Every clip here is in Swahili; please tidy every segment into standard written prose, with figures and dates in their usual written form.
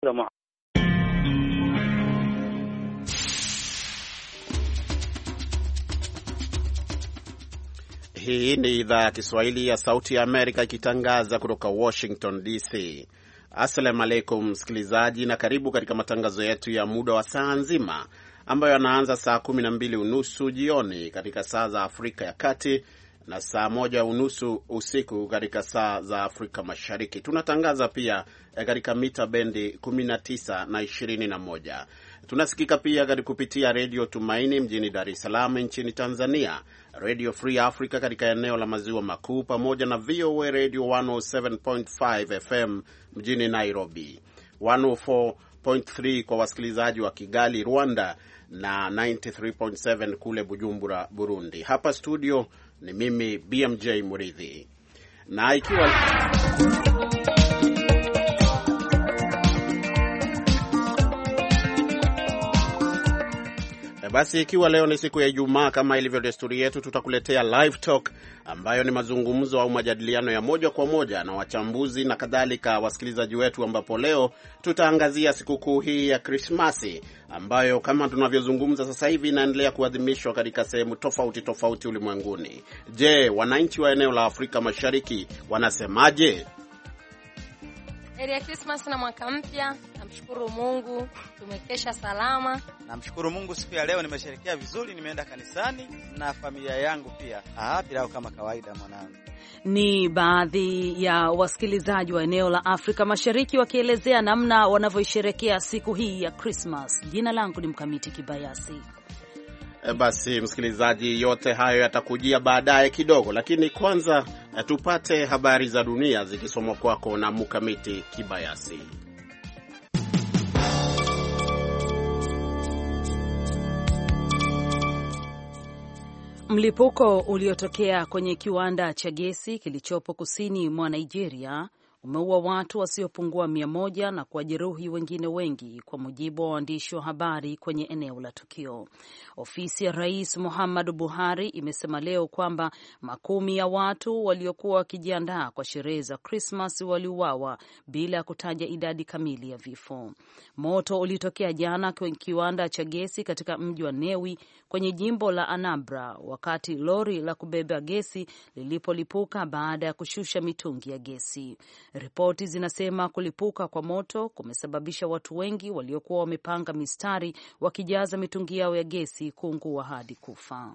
Hii ni idhaa ya Kiswahili ya Sauti ya Amerika ikitangaza kutoka Washington DC. Assalamu alaikum msikilizaji, na karibu katika matangazo yetu ya muda wa saa nzima ambayo yanaanza saa 12:30 jioni katika saa za Afrika ya Kati na saa 1:30 usiku katika saa za Afrika Mashariki. Tunatangaza pia katika mita bendi 19 na 21. Tunasikika pia kupitia Radio Tumaini mjini Dar es Salaam nchini Tanzania, Radio Free Africa katika eneo la Maziwa Makuu, pamoja na VOA Radio 107.5 FM mjini Nairobi, 104.3 kwa wasikilizaji wa Kigali, Rwanda, na 93.7 kule Bujumbura, Burundi. Hapa studio ni mimi BMJ Muridhi. Na ikiwa leo ni siku ya Ijumaa, kama ilivyo desturi yetu, tutakuletea live talk ambayo ni mazungumzo au majadiliano ya moja kwa moja na wachambuzi na kadhalika wasikilizaji wetu, ambapo leo tutaangazia sikukuu hii ya Krismasi ambayo kama tunavyozungumza sasa hivi inaendelea kuadhimishwa katika sehemu tofauti ulimwenguni. Je, wananchi wa eneo la Afrika Mashariki wanasemaje? Heri ya Christmas na mwaka mpya. Namshukuru Mungu tumekesha salama. Namshukuru Mungu siku ya leo nimesherehekea vizuri, nimeenda kanisani na familia yangu pia. Pilau kama kawaida mwanangu. Ni baadhi ya wasikilizaji wa eneo la Afrika Mashariki wakielezea namna wanavyoisherehekea siku hii ya Christmas. Jina langu ni Mkamiti Kibayasi. Basi msikilizaji, yote hayo yatakujia baadaye kidogo, lakini kwanza tupate habari za dunia zikisomwa kwako na Mkamiti Kibayasi. Mlipuko uliotokea kwenye kiwanda cha gesi kilichopo kusini mwa Nigeria umeua watu wasiopungua 100 na kuwajeruhi wengine wengi, kwa mujibu wa waandishi wa habari kwenye eneo la tukio. Ofisi ya Rais Muhammadu Buhari imesema leo kwamba makumi ya watu waliokuwa wakijiandaa kwa sherehe za Christmas waliuawa bila ya kutaja idadi kamili ya vifo. Moto ulitokea jana kwenye kiwanda cha gesi katika mji wa Newi kwenye jimbo la Anambra wakati lori la kubeba gesi lilipolipuka baada ya kushusha mitungi ya gesi. Ripoti zinasema kulipuka kwa moto kumesababisha watu wengi waliokuwa wamepanga mistari wakijaza mitungi yao ya gesi kuungua hadi kufa.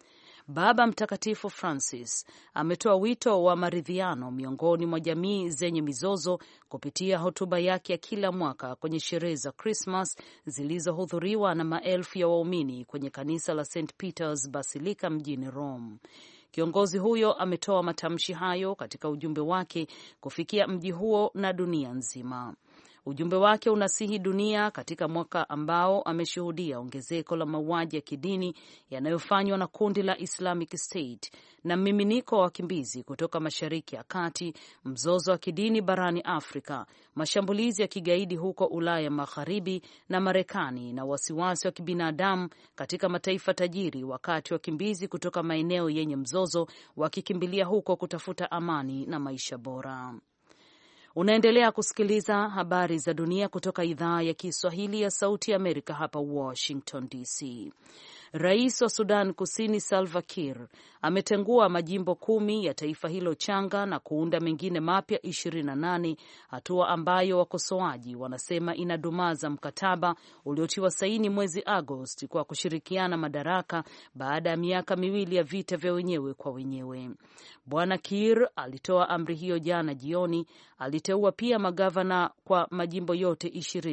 Baba Mtakatifu Francis ametoa wito wa maridhiano miongoni mwa jamii zenye mizozo kupitia hotuba yake ya kila mwaka kwenye sherehe za Christmas zilizohudhuriwa na maelfu ya waumini kwenye kanisa la St. Peter's Basilica mjini Rome. Kiongozi huyo ametoa matamshi hayo katika ujumbe wake kufikia mji huo na dunia nzima. Ujumbe wake unasihi dunia katika mwaka ambao ameshuhudia ongezeko la mauaji ya kidini yanayofanywa na kundi la Islamic State na mmiminiko wa wakimbizi kutoka Mashariki ya Kati, mzozo wa kidini barani Afrika, mashambulizi ya kigaidi huko Ulaya Magharibi na Marekani, na wasiwasi wa kibinadamu katika mataifa tajiri, wakati wakimbizi kutoka maeneo yenye mzozo wakikimbilia huko kutafuta amani na maisha bora. Unaendelea kusikiliza habari za dunia kutoka idhaa ya Kiswahili ya Sauti ya Amerika hapa Washington DC. Rais wa Sudan Kusini Salva Kiir ametengua majimbo 10 ya taifa hilo changa na kuunda mengine mapya 28, hatua ambayo wakosoaji wanasema inadumaza mkataba uliotiwa saini mwezi Agosti kwa kushirikiana madaraka baada ya miaka 2 ya vita vya wenyewe kwa wenyewe. Bwana Kiir alitoa amri hiyo jana jioni. Aliteua pia magavana kwa majimbo yote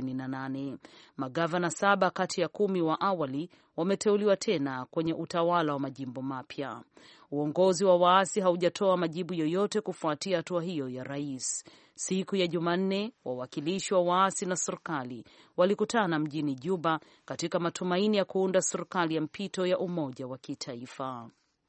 28. Magavana 7 kati ya 10 wa awali wameteuliwa tena kwenye utawala wa majimbo mapya. Uongozi wa waasi haujatoa majibu yoyote kufuatia hatua hiyo ya rais. Siku ya Jumanne, wawakilishi wa waasi na serikali walikutana mjini Juba katika matumaini ya kuunda serikali ya mpito ya umoja wa kitaifa.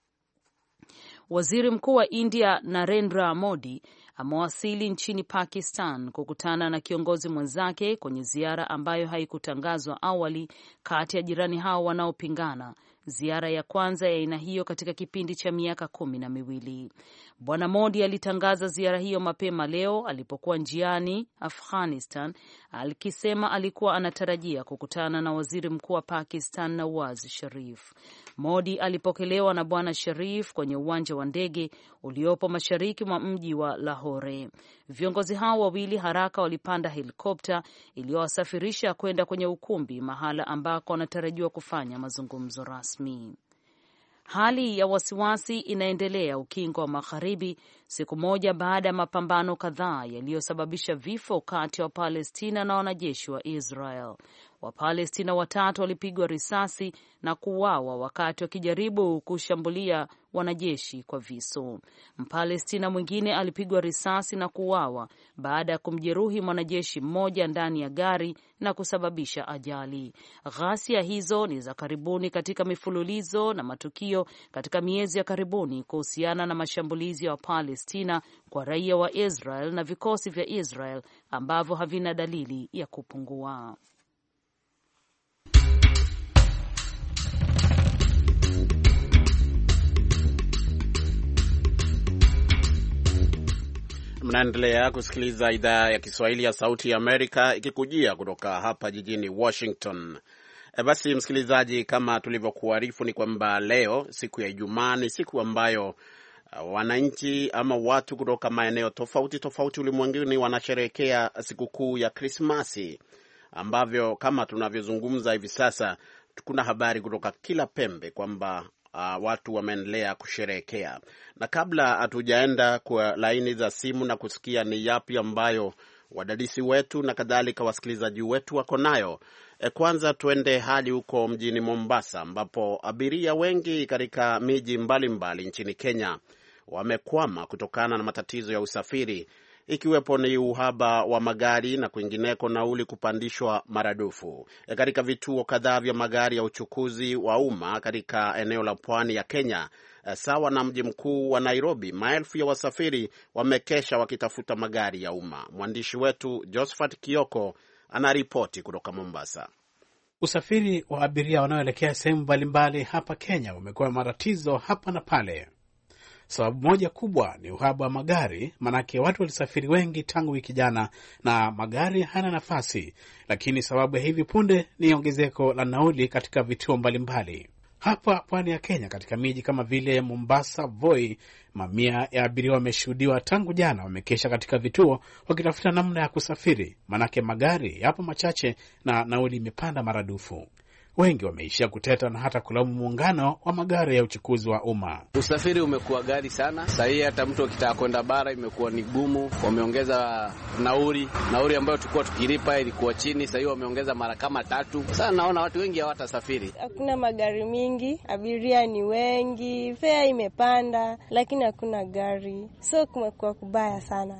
Waziri Mkuu wa India Narendra Modi amewasili nchini Pakistan kukutana na kiongozi mwenzake kwenye ziara ambayo haikutangazwa awali kati ya jirani hao wanaopingana ziara ya kwanza ya aina hiyo katika kipindi cha miaka 12. Bwana Modi alitangaza ziara hiyo mapema leo alipokuwa njiani Afghanistan, akisema alikuwa anatarajia kukutana na waziri mkuu wa Pakistan Nawaz Sharif. Modi alipokelewa na Bwana Sharif kwenye uwanja wa ndege uliopo mashariki mwa mji wa Lahore. Viongozi hao wawili haraka walipanda helikopta iliyowasafirisha kwenda kwenye ukumbi, mahala ambako wanatarajiwa kufanya mazungumzo rasmi. Hali ya wasiwasi inaendelea Ukingo wa Magharibi siku moja baada ya mapambano kadhaa yaliyosababisha vifo kati ya Wapalestina na wanajeshi wa Israel. Wapalestina 3 walipigwa risasi na kuuawa wakati wakijaribu kushambulia wanajeshi kwa visu. Mpalestina mwingine alipigwa risasi na kuuawa baada ya kumjeruhi mwanajeshi mmoja ndani ya gari na kusababisha ajali. Ghasia hizo ni za karibuni katika mifululizo na matukio katika miezi ya karibuni kuhusiana na mashambulizi ya Wapalestina kwa raia wa Israel na vikosi vya Israel ambavyo havina dalili ya kupungua. Mnaendelea kusikiliza idhaa ya Kiswahili ya Sauti ya Amerika ikikujia kutoka hapa jijini Washington. Basi msikilizaji, kama tulivyokuarifu ni kwamba leo siku ya Ijumaa ni siku ambayo wananchi ama watu kutoka maeneo tofauti ulimwenguni wanasherehekea sikukuu ya Krismasi, ambavyo kama tunavyozungumza hivi sasa kuna habari kutoka kila pembe kwamba watu wameendelea kusherehekea. Na kabla hatujaenda kwa laini za simu na kusikia ni yapi ambayo wadadisi wetu na kadhalika wasikilizaji wetu wako nayo, kwanza tuende hadi huko mjini Mombasa, ambapo abiria wengi katika miji mbalimbali nchini Kenya wamekwama kutokana na matatizo ya usafiri, ikiwepo ni uhaba wa magari na kwingineko nauli kupandishwa maradufu. Katika vituo kadhaa vya magari ya uchukuzi wa umma katika eneo la pwani ya Kenya, sawa na mji mkuu wa Nairobi, maelfu ya wasafiri wamekesha wakitafuta magari ya umma. Mwandishi wetu Josephat Kioko anaripoti kutoka Mombasa. Usafiri wa abiria wanaoelekea sehemu mbalimbali hapa Kenya umekuwa matatizo hapa na pale. Sababu moja kubwa ni uhaba wa magari, manake watu walisafiri wengi tangu wiki jana na magari hana nafasi. Lakini sababu ya hivi punde ni ongezeko la nauli katika vituo mbalimbali. Hapa pwani ya Kenya katika miji kama vile Mombasa, Voi, mamia ya abiria wameshuhudiwa tangu jana wamekesha katika vituo wakitafuta namna ya kusafiri, manake magari yapo machache na nauli imepanda maradufu. Wengi wameishia kuteta na hata kulaumu muungano wa magari ya uchukuzi wa umma. Usafiri umekuwa gari sana. Sasa hii hata mtu akitaka kwenda bara imekuwa ni gumu. Wameongeza nauli ambayo tulikuwa tukilipa ilikuwa chini, sasa hivi wameongeza mara kama 3. Sasa naona watu wengi hawatasafiri. Hakuna magari mingi, abiria ni wengi, fare imepanda, lakini hakuna gari. So kumekuwa kubaya sana.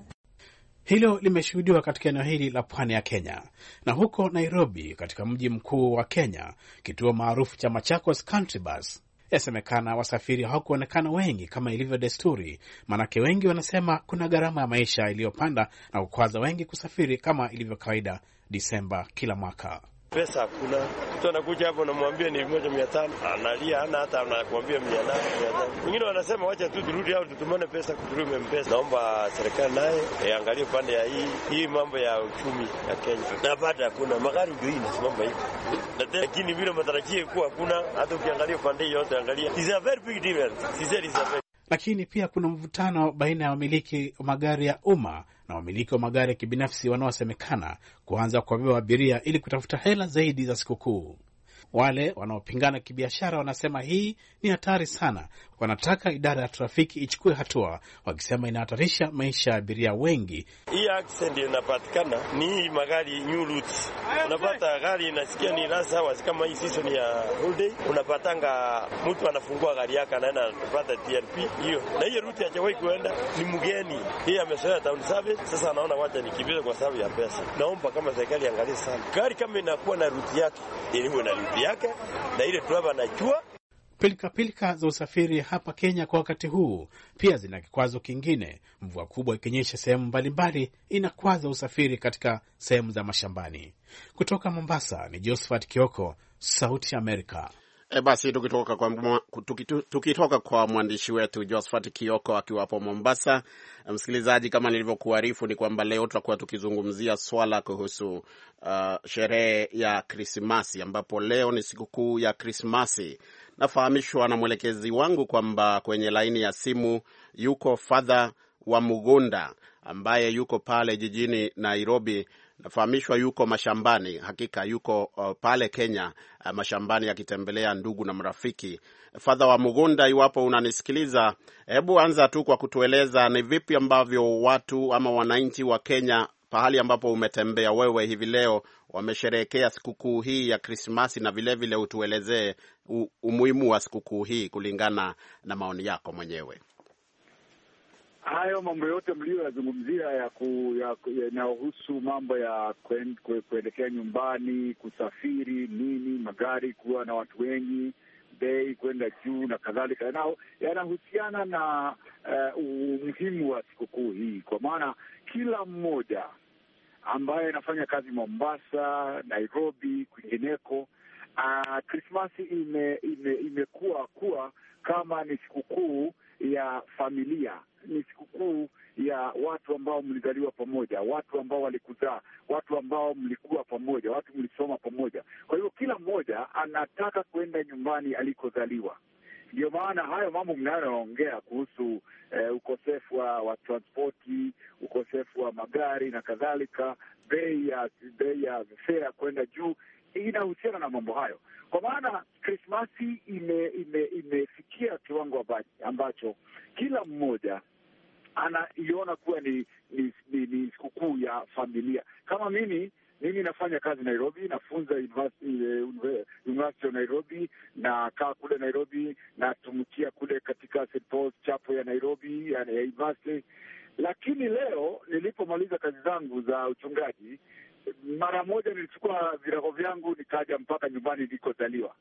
Hilo limeshuhudiwa katika eneo hili la pwani ya Kenya. Na huko Nairobi, katika mji mkuu wa Kenya, kituo maarufu cha Machakos Country Bus, yasemekana wasafiri hawakuonekana wengi kama ilivyo desturi, manake wengi wanasema kuna gharama ya maisha iliyopanda na kukwaza wengi kusafiri kama ilivyo kawaida Disemba kila mwaka. Pesa hakuna. Mtu anakuja hapo namwambia ni 1,500, analia hana hata anakuambia 800. Wengine wanasema wacha tu turudi au tutumane pesa kutumia M-Pesa. Naomba serikali naye angalie pande ya hii mambo ya uchumi ya Kenya. Na baada hakuna magari ndio hii simama hivi. Lakini vile matarajio kuwa hakuna, hata ukiangalia pande yote angalia. Is a very big difference. Lakini pia kuna mvutano baina ya wamiliki wa magari ya umma na wamiliki wa magari ya kibinafsi wanaosemekana kuanza kuwabeba abiria ili kutafuta hela zaidi za sikukuu. Wale wanaopingana kibiashara wanasema hii ni hatari sana. Wanataka idara ya trafiki ichukue hatua, wakisema inahatarisha maisha ya abiria wengi. Hii accident inapatikana ni magari new routes. Unapata gari inasikia ni rasa wazi kama hii season ya holiday, unapatanga mtu anafungua gari yake anaenda kupata TRP hiyo. Na hiyo route hajawahi kuenda, ni mgeni. Hii amezoea town service, sasa anaona wacha nikimbize kwa sababu ya pesa. Naomba kama serikali angalie sana. Gari kama inakuwa na route yake, ilivyo na route yake na ile driver anajua. Pilika za usafiri hapa Kenya kwa wakati huu pia zina kikwazo kingine. Mvua kubwa ikinyesha sehemu mbalimbali inakwaza usafiri katika sehemu za mashambani. Kutoka Mombasa ni Josephat Kioko, Sauti ya Amerika. Basi tukitoka kwa mwandishi wetu Josephat Kioko akiwapo Mombasa, msikilizaji, kama nilivyokuarifu ni kwamba leo tutakuwa tukizungumzia swala kuhusu sherehe ya Krismasi, ambapo leo ni sikukuu ya Krismasi. Nafahamishwa na mwelekezi wangu kwamba kwenye laini ya simu yuko Father wa Mugunda ambaye yuko pale jijini Nairobi. Nafahamishwa yuko mashambani, hakika yuko pale Kenya mashambani akitembelea ndugu na marafiki. Father wa Mugunda, iwapo unanisikiliza, hebu anza tu kwa kutueleza ni vipi ambavyo watu ama wananchi wa Kenya pahali ambapo umetembea wewe hivi leo wamesherehekea sikukuu hii ya Krismasi, na vile utuelezee umuhimu wa sikukuu hii kulingana na maoni yako mwenyewe. Hayo mambo yote mlioyazungumzia yanayohusu mambo ya kuelekea nyumbani, kusafiri, nini, magari kuwa na watu wengi, bei kwenda juu na kadhalika, nao yanahusiana na umuhimu wa sikukuu hii, kwa maana kila mmoja ambaye anafanya kazi Mombasa, Nairobi, kwingineko, Krismasi imekuwa kuwa kama ni sikukuu ya familia, ni sikukuu ya watu ambao mlizaliwa pamoja, watu ambao walikuzaa, watu ambao mlikuwa pamoja, watu mlisoma pamoja. Kwa hiyo kila mmoja anataka kwenda nyumbani alikozaliwa. Ndio maana hayo mambo mnayoongea kuhusu ukosefu wa transporti, ukosefu wa magari na kadhalika, bei ya fare kwenda juu, inahusiana na mambo hayo. Kwa maana Krismasi imefikia kiwango ambacho kila mmoja anaiona kuwa ni sikukuu ya familia. Kama mimi nafanya kazi Nairobi, nafunza University of Nairobi, na kaa kule Nairobi, natumikia kule katika St. Paul's Chapel ya Nairobi ya University. Lakini leo nilipomaliza kazi zangu za uchungaji, mara moja nilichukua virago vyangu nikaja mpaka nyumbani nilikozaliwa.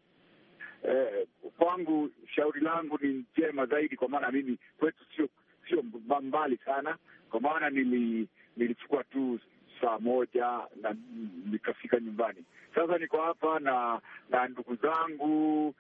Kwangu shauri langu ni njema zaidi, kwa maana mimi kwetu sio mbali sana, kwa maana nilichukua tu saa moja na nikafika nyumbani. Sasa niko hapa na ndugu zangu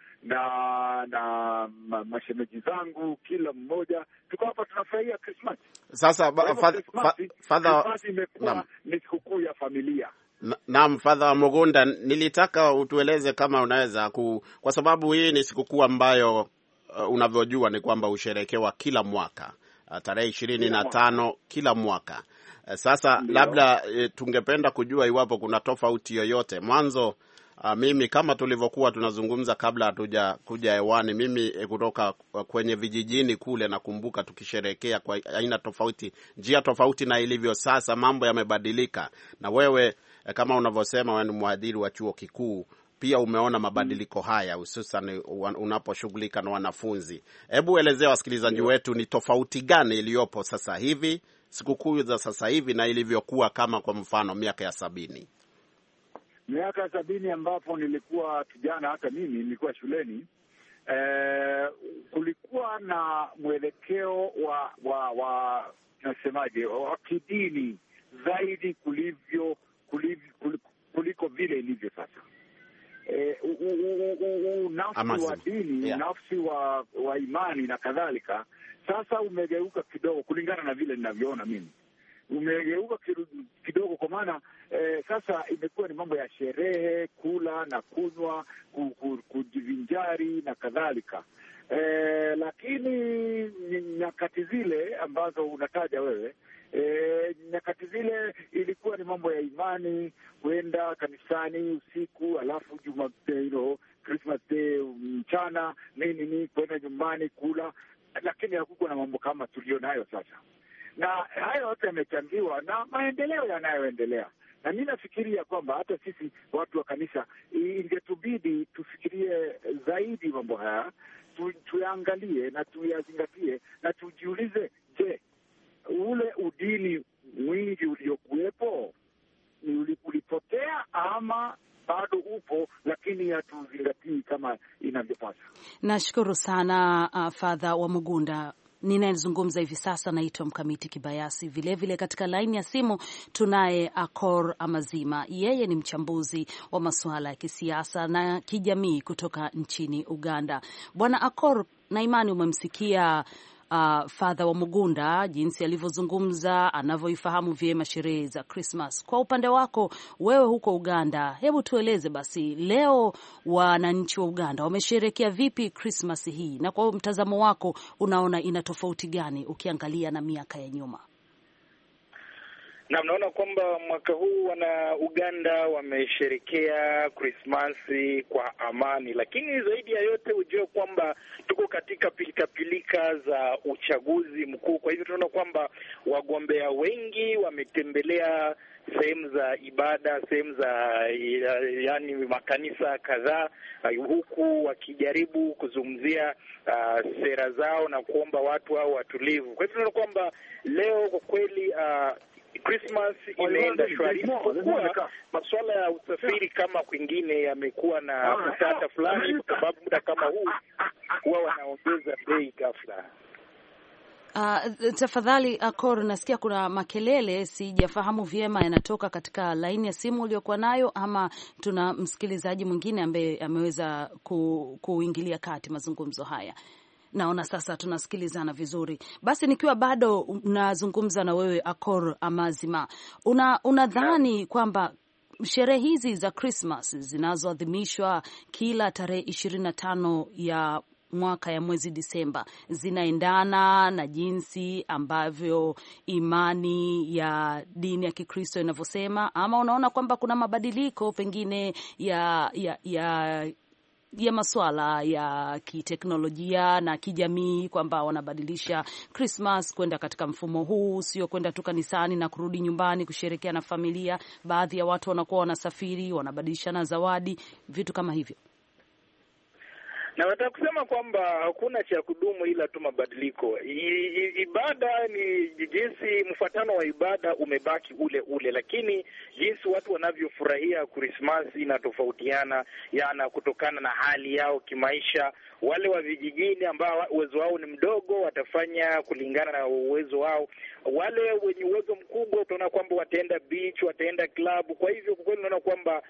na mashemeji zangu, kila mmoja tuko hapa tunafurahia Christmas. Sasa Father, ni sikukuu ya familia. Naam, Father Mugunda, nilitaka utueleze kama unaweza kwa sababu hii ni sikukuu ambayo unavyojua ni kwamba usherekewa kila mwaka tarehe 25 kila mwaka. Sasa ndiyo, labda tungependa kujua iwapo kuna tofauti yoyote. Mwanzo mimi kama tulivyokuwa tunazungumza kabla hatuja kuja hewani, mimi kutoka kwenye vijijini kule nakumbuka tukisherehekea kwa aina tofauti, njia tofauti na ilivyo sasa. Mambo yamebadilika, na wewe kama unavyosema wewe ni mhadhiri wa chuo kikuu, pia umeona mabadiliko haya hususan unaposhughulika na wanafunzi. Hebu elezea wasikilizaji wetu ni tofauti gani iliyopo sasa hivi, sikukuu za sasa hivi na ilivyokuwa kama kwa mfano miaka ya 70. Miaka ya 70 ambapo nilikuwa kijana, hata mimi nilikuwa shuleni, kulikuwa na mwelekeo wa nasemaje, wa kidini zaidi kuliko vile ilivyo sasa. Nafsi wa dini, nafsi wa imani na kadhalika, sasa umegeuka kidogo kulingana na vile ninavyoona mimi. Umegeuka kidogo kwa maana sasa imekuwa ni mambo ya sherehe, kula na kunywa, kujivinjari na kadhalika. Lakini nyakati zile ambazo unataja wewe, nyakati zile ilikuwa ni mambo ya imani, kwenda kanisani usiku, alafu Christmas Day mchana, nini kwenda nyumbani kula, lakini hakukuwa na mambo kama tulio nayo sasa. Na hayo yote yamechangiwa na maendeleo yanayoendelea. Na mimi nafikiria kwamba hata sisi watu wa kanisa ingetubidi tufikirie zaidi mambo haya, tuyaangalie na tuyazingatie na tujiulize, je, ule udini mwingi uliokuwepo ulipotea ama bado upo, lakini hatuzingatii kama inavyopasa? Nashukuru sana Father wa Mugunda. ninayezungumza hivi sasa naitwa Mkamiti Kibayasi. Vilevile katika laini ya simu tunaye Akor Amazima, yeye ni mchambuzi wa masuala ya kisiasa na kijamii kutoka nchini Uganda. Bwana Akor, na imani umemsikia Father wa Mugunda jinsi alivyozungumza, anavyoifahamu vyema sherehe za Christmas. Kwa upande wako wewe huko Uganda, hebu tueleze basi, leo wananchi wa Uganda wamesherehekea vipi Christmas hii, na kwa mtazamo wako unaona ina tofauti gani ukiangalia na miaka ya nyuma? Na mnaona kwamba mwaka huu wana Uganda wamesherekea Krismasi kwa amani, lakini zaidi ya yote ujue kwamba tuko katika pilika za uchaguzi mkuu. Kwa hivyo tunaona kwamba wagombea wengi wametembelea sehemu za ibada, sehemu za yani makanisa kadhaa, huku wakijaribu kuzungumzia sera zao na kuomba watu hao watulivu. Kwa hivyo tunaona kwamba leo kwa kweli Christmas imeenda shwari, kwa masuala ya usafiri kama kwingine yamekuwa na utata fulani, kwa sababu muda kama huu huwa wanaongeza bei ghafla. Tafadhali Akor, nasikia kuna makelele, sijafahamu vyema yanatoka katika laini ya simu uliokuwa nayo, ama tuna msikilizaji mwingine ambaye ameweza kuingilia kati mazungumzo haya. Naona sasa tunasikilizana vizuri. Basi nikiwa bado nazungumza na wewe Akor Amazima, unadhani kwamba sherehe hizi za Christmas zinazoadhimishwa kila tarehe 25 ya mwaka ya mwezi Disemba zinaendana na jinsi ambavyo imani ya dini ya Kikristo inavyosema, ama unaona kwamba kuna mabadiliko pengine ya masuala ya kiteknolojia na kijamii, kwamba wanabadilisha Christmas kwenda katika mfumo huu, sio kwenda tu kanisani na kurudi nyumbani kusherehekea na familia? Baadhi ya watu wanakuwa wanasafiri, wanabadilishana zawadi, vitu kama hivyo. Na nataka kusema kwamba hakuna cha kudumu ila tu mabadiliko. Ibada ni jinsi, mfuatano wa ibada umebaki ule ule, lakini jinsi watu wanavyofurahia Krismasi inatofautiana yana kutokana na hali yao kimaisha. Wale wa vijijini ambao uwezo wao ni mdogo watafanya kulingana na uwezo wao. Wale wenye uwezo mkubwa utaona kwamba wataenda beach, wataenda club. Kwa hivyo kwa kweli unaona kwamba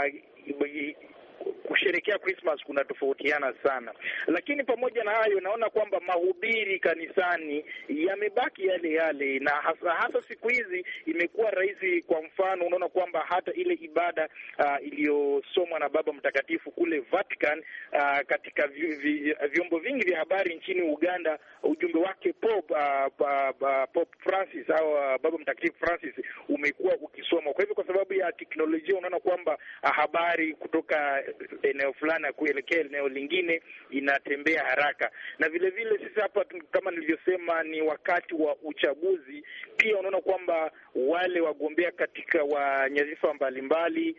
kusherehekea Christmas kuna tofautiana sana, lakini pamoja na hayo naona kwamba mahubiri kanisani yamebaki yale yale, na hasa siku hizi imekuwa rahisi. Kwa mfano unaona kwamba hata ile ibada iliyosomwa na Baba Mtakatifu kule Vatican, katika vyombo vingi vya habari nchini Uganda, ujumbe wake Pope Francis au Baba Mtakatifu Francis umekuwa ukisomwa. Kwa hivyo kwa sababu ya teknolojia unaona kwamba habari kutoka eneo fulani kuelekea eneo lingine inatembea haraka, na vile vile sisi hapa kama nilivyosema ni wakati wa uchaguzi. Pia unaona kwamba wale wagombea katika nyadhifa mbalimbali,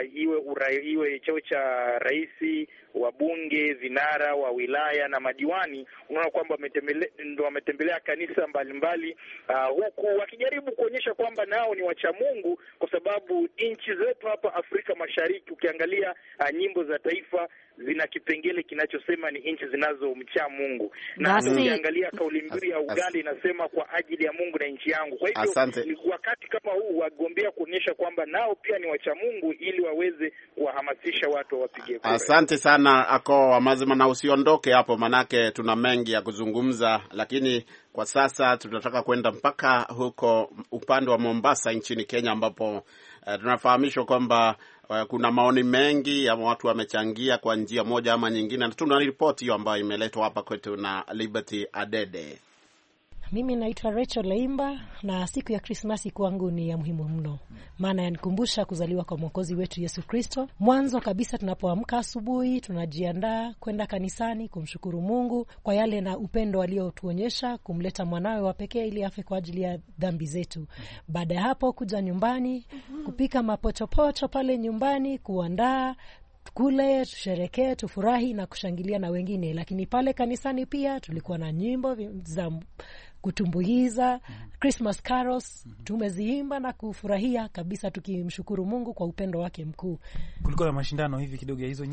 iwe cheo cha rais, wabunge, vinara wa wilaya na madiwani, unaona kwamba wametembelea kanisa mbalimbali, huku wakijaribu kuonyesha kwamba nao ni wacha Mungu, kwa sababu nchi zetu hapa Afrika Mashariki ukiangalia nyimbo za taifa zina kipengele kinachosema ni nchi zinazomcha Mungu, na ukiangalia kauli mbiu ya Uganda inasema kwa ajili ya Mungu na nchi yangu. Kwa hivyo ni wakati kama huu wagombea kuonyesha kwamba nao pia ni wacha Mungu ili waweze kuwahamasisha watu wapige kura. Asante sana Akor Amazima, na usiondoke hapo manake tuna mengi ya kuzungumza, lakini kwa sasa tunataka kwenda mpaka huko upande wa Mombasa nchini Kenya, ambapo tunafahamishwa kwamba kuna maoni mengi ya watu wamechangia kwa njia moja ama nyingine, na tuna ripoti hiyo ambayo imeletwa hapa kwetu na Liberty Adede. Mimi naitwa Rachel Laimba, na siku ya Krismasi kwangu ni ya muhimu mno, maana yanikumbusha kuzaliwa kwa Mwokozi wetu Yesu Kristo. Mwanzo kabisa tunapoamka asubuhi, tunajiandaa kwenda kanisani kumshukuru Mungu kwa yale na upendo aliotuonyesha kumleta mwanawe wa pekee ili afe kwa ajili ya dhambi zetu. Baada ya hapo kuja nyumbani, kupika mapochopocho pale nyumbani, kuandaa kule, tusherekee, tufurahi na kushangilia na wengine. Lakini pale kanisani pia tulikuwa na nyimbo za kutumbuiza, Christmas carols, tumeziimba na kufurahia kabisa tukimshukuru Mungu kwa upendo wake mkuu. Kulikuwa na mashindano hivi kidogo ya hizo nyimbo?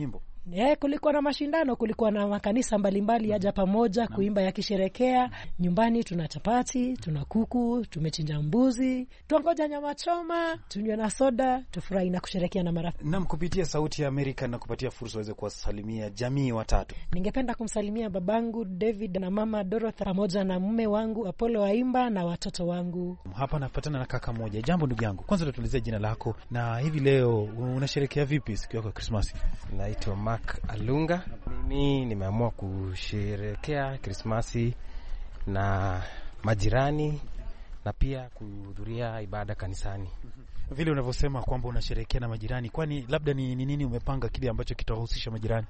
Kulikuwa na mashindano, kulikuwa na makanisa mbalimbali yaja pamoja kuimba yakisherekea. Nyumbani tuna chapati, tuna kuku, tumechinja mbuzi, tuangoja nyama choma, tunywe na soda, tufurahi na kusherekea na marafiki. Na kupitia Sauti ya Amerika na kupatia fursa waweze kuwasalimia jamii watatu. Ningependa kumsalimia babangu David na mama Dorothy pamoja na mume wangu Apollo Waimba na watoto wangu. Hapa napatana na kaka mmoja. Jambo ndugu yangu. Kwanza tutuelezee jina lako na hivi leo unasherehekea vipi siku yako ya Krismasi? Naitwa Mark Alunga. Mimi nimeamua kusherehekea Krismasi na majirani na pia kuhudhuria ibada kanisani. Vile unavyosema kwamba unasherehekea na majirani, kwani labda ni nini umepanga kile ambacho kitawahusisha majirani?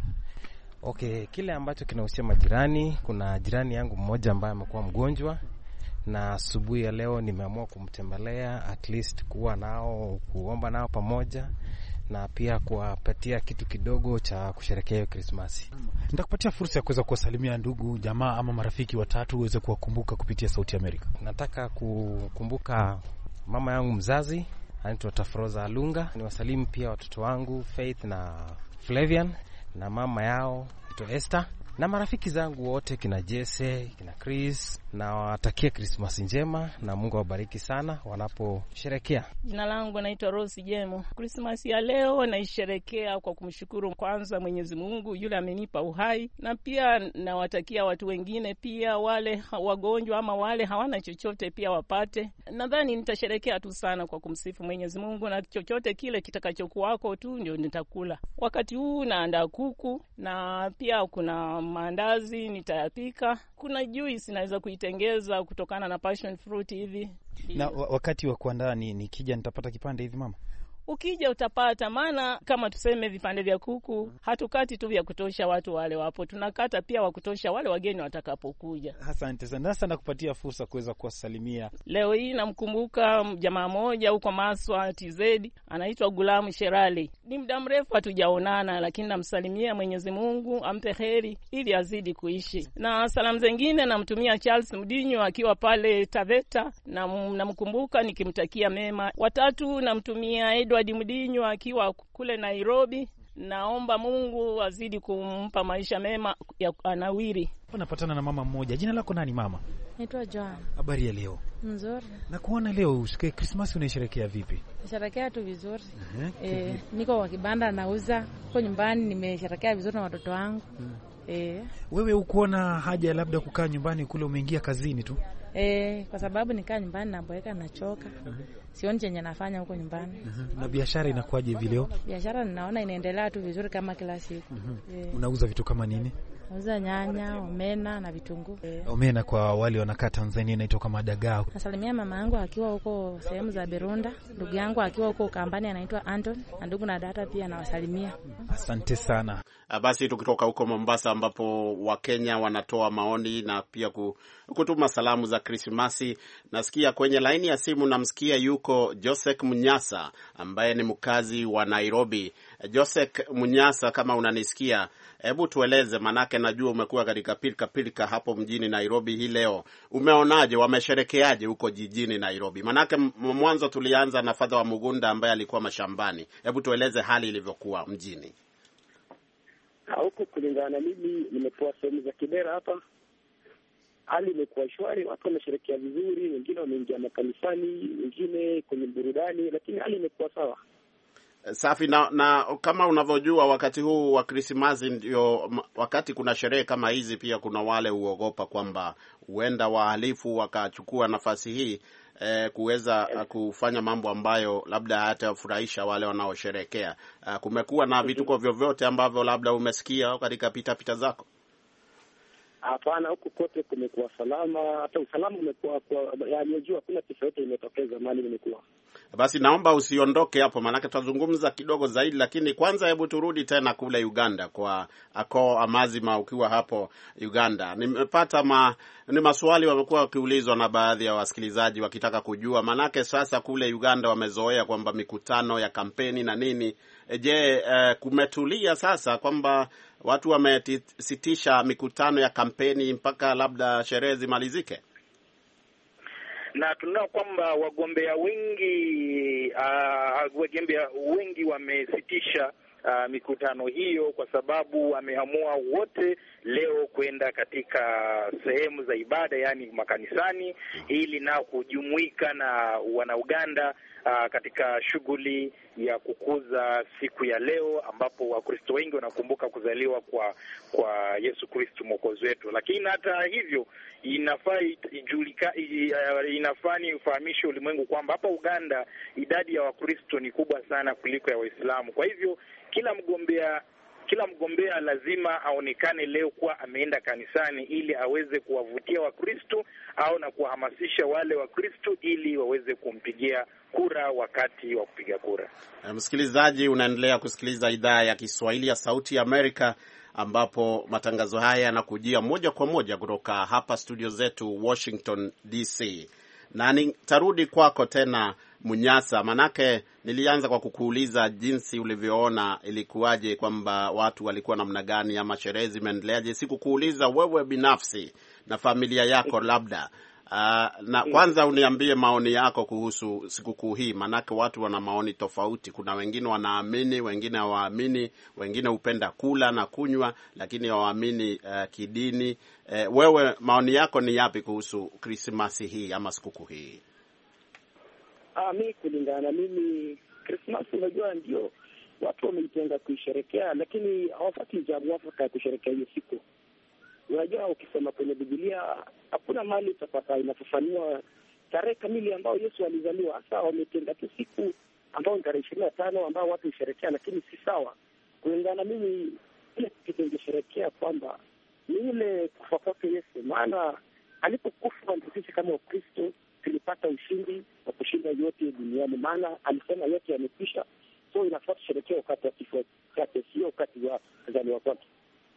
Okay, kile ambacho kinahusisha majirani, kuna jirani yangu mmoja ambaye amekuwa mgonjwa na asubuhi ya leo nimeamua kumtembelea, at least kuwa nao, kuomba nao pamoja na pia kuwapatia kitu kidogo cha kusherehekea Krismasi. Nitakupatia fursa ya kuweza kuwasalimia ndugu, jamaa ama marafiki watatu uweze kuwakumbuka kupitia Sauti ya Amerika. Nataka kukumbuka mama yangu mzazi, anaitwa Tafroza Alunga. Niwasalimu pia watoto wangu Faith na Flavian na mama yao anaitwa Esther. Na marafiki zangu wote kina Jesse, kina Chris, na watakia Krismasi njema na Mungu awabariki sana wanaposherehekea. Jina langu naitwa Rose Jemo. Krismasi ya leo naisherehekea kwa kumshukuru kwanza Mwenyezi Mungu yule amenipa uhai, na pia nawatakia watu wengine pia, wale wagonjwa ama wale hawana chochote pia wapate. Nadhani nitasherehekea tu sana kwa kumsifu Mwenyezi Mungu, na chochote kile kitakachokuwako tu ndio nitakula. Wakati huu naandaa kuku na pia kuna maandazi nitayapika. Kuna juice naweza kuitengeza kutokana na passion fruit hivi. Na wakati wa kuandaa nikija nitapata kipande hivi mama? Ukija utapata, maana kama tuseme vipande vya kuku hatukati tu vya kutosha watu wale wapo, tunakata pia wa kutosha wale wageni watakapokuja. Asante sana. Sasa nakupatia fursa kuweza kuwasalimia. Leo hii namkumbuka jamaa mmoja huko Maswa TZ, anaitwa Gulamu Sherali. Ni muda mrefu hatujaonana, lakini namsalimia Mwenyezi Mungu ampe heri ili azidi kuishi. Na salamu zingine namtumia Charles Mdinyo akiwa pale Taveta, na namkumbuka nikimtakia mema. Watatu namtumia Edward Mdinyo akiwa kule Nairobi. Naomba Mungu azidi kumpa maisha mema ya anawiri. Unapatana na mama mmoja. Jina lako nani mama? Naitwa Joan. Habari ya leo? Nzuri. Na kuona leo siku ya Krismasi unaisherehekea vipi? Nasherehekea tu vizuri. Niko kwa kibanda nauza. Kwa nyumbani nimesherehekea vizuri na watoto wangu. Wewe ukuona haja labda kukaa nyumbani kule, umeingia kazini tu? Kwa sababu nikaa nyumbani naboeka nachoka. Sioni chenye nafanya huko nyumbani. Na biashara inakuaje hivi leo? Biashara ninaona inaendelea tu vizuri kama kila siku. Unauza vitu kama nini? Nauza nyanya, omena na vitunguu. Omena kwa wale wanakaa Tanzania inaitwa kama dagaa. Nasalimia mama yangu akiwa huko sehemu za Berunda, ndugu yangu akiwa huko Kambani anaitwa Anton, na ndugu na dada pia nawasalimia. Asante sana. Basi tukitoka huko Mombasa ambapo Wakenya wanatoa maoni na pia kutuma salamu za Krismasi, nasikia kwenye laini ya simu namsikia yuko Joseph Munyasa ambaye ni mkazi wa Nairobi. Joseph Munyasa, kama unanisikia, hebu tueleze, manake najua umekuwa katika pilika hapo mjini Nairobi hii leo. Umeonaje, wamesherekeaje huko jijini Nairobi? Manake mwanzo tulianza na Father wa Mugunda ambaye alikuwa mashambani. Hebu tueleze hali ilivyokuwa mjini. Huko kulingana na mimi nimekuwa sehemu za Kibera hapa. Hali imekuwa shwari, watu wamesherehekea vizuri, wengine wameingia makanisani, wengine kwenye burudani, lakini hali imekuwa sawa. Safi. Na kama unavyojua wakati huu wa Krismasi ndio wakati kuna sherehe kama hizi, pia kuna wale huogopa kwamba huenda wahalifu wakachukua nafasi hii kuweza kufanya mambo ambayo labda hatafurahisha wale wanaosherehekea. Kumekuwa na vituko vyovyote ambavyo labda umesikia katika pita zako? Hapana, huku kote kumekuwa salama, hata usalama umekuwa unajua kuna kisa yote imetokeza mali imekuwa. Basi naomba usiondoke hapo, maanake tutazungumza kidogo zaidi, lakini kwanza hebu turudi tena kule Uganda kwa Ako Amazima. Ukiwa hapo Uganda, nimepata ni maswali wamekuwa wakiulizwa na baadhi ya wasikilizaji wakitaka kujua, maanake sasa kule Uganda wamezoea kwamba mikutano ya kampeni na nini. Je, kumetulia sasa kwamba watu wamesitisha mikutano ya kampeni mpaka labda sherehe zimalizike? Na tunaona kwamba wagombea wengi wamesitisha mikutano hiyo, kwa sababu wameamua wote leo kwenda katika sehemu za ibada, yani makanisani, ili nao kujumuika na Wanauganda katika shughuli ya kukuza siku ya leo, ambapo Wakristo wengi wanakumbuka kuzaliwa kwa Yesu Kristo Mwokozi wetu. Lakini hata hivyo inafaa ufahamishe ulimwengu kwamba hapa Uganda idadi ya Wakristo ni kubwa sana kuliko ya Waislamu. Kwa hivyo kila mgombea lazima aonekane leo kuwa ameenda kanisani ili aweze kuwavutia Wakristo au na kuwahamasisha wale Wakristo ili waweze kumpigia kura wakati wa kupiga kura. Msikilizaji, unaendelea kusikiliza idhaa ya Kiswahili ya Sauti ya Amerika, ambapo matangazo haya yanakujia moja kwa moja kutoka hapa studio zetu Washington DC. Na nitarudi kwako tena Munyasa, manake nilianza kwa kukuuliza jinsi ulivyoona ilikuwaje, kwamba watu walikuwa namna gani ama sherehe zimeendeleaje. Sikukuuliza wewe binafsi na familia yako labda. Na kwanza uniambie maoni yako kuhusu sikukuu hii, manake watu wana maoni tofauti. Kuna wengine wanaamini, wengine hawaamini, wengine hupenda kula na kunywa lakini hawaamini kidini. Wewe maoni yako ni yapi kuhusu Krismasi hii ama sikukuu hii? Mimi kulingana na mimi, Christmas unajua ndio watu wameitenga kuisherekea, lakini hawafuati njia mwafaka ya kusherekea hiyo siku. Unajua, ukisoma kwenye Biblia hakuna mahali utapata inafafanua tarehe kamili ambayo Yesu alizaliwa. Hasa wametenga tu siku ambayo ni tarehe 25 ambao watu husherekea, lakini si sawa. Kulingana na mimi, ile kitu tungesherekea kwamba ni ile kufa kwake Yesu, maana alipokufa ndio sisi kama Wakristo tulipata ushindi wa kushinda yote duniani, maana alisema yote yamekwisha. So inafaa tusherekee wakati wa kifo chake, sio wakati wa kuzaliwa kwake.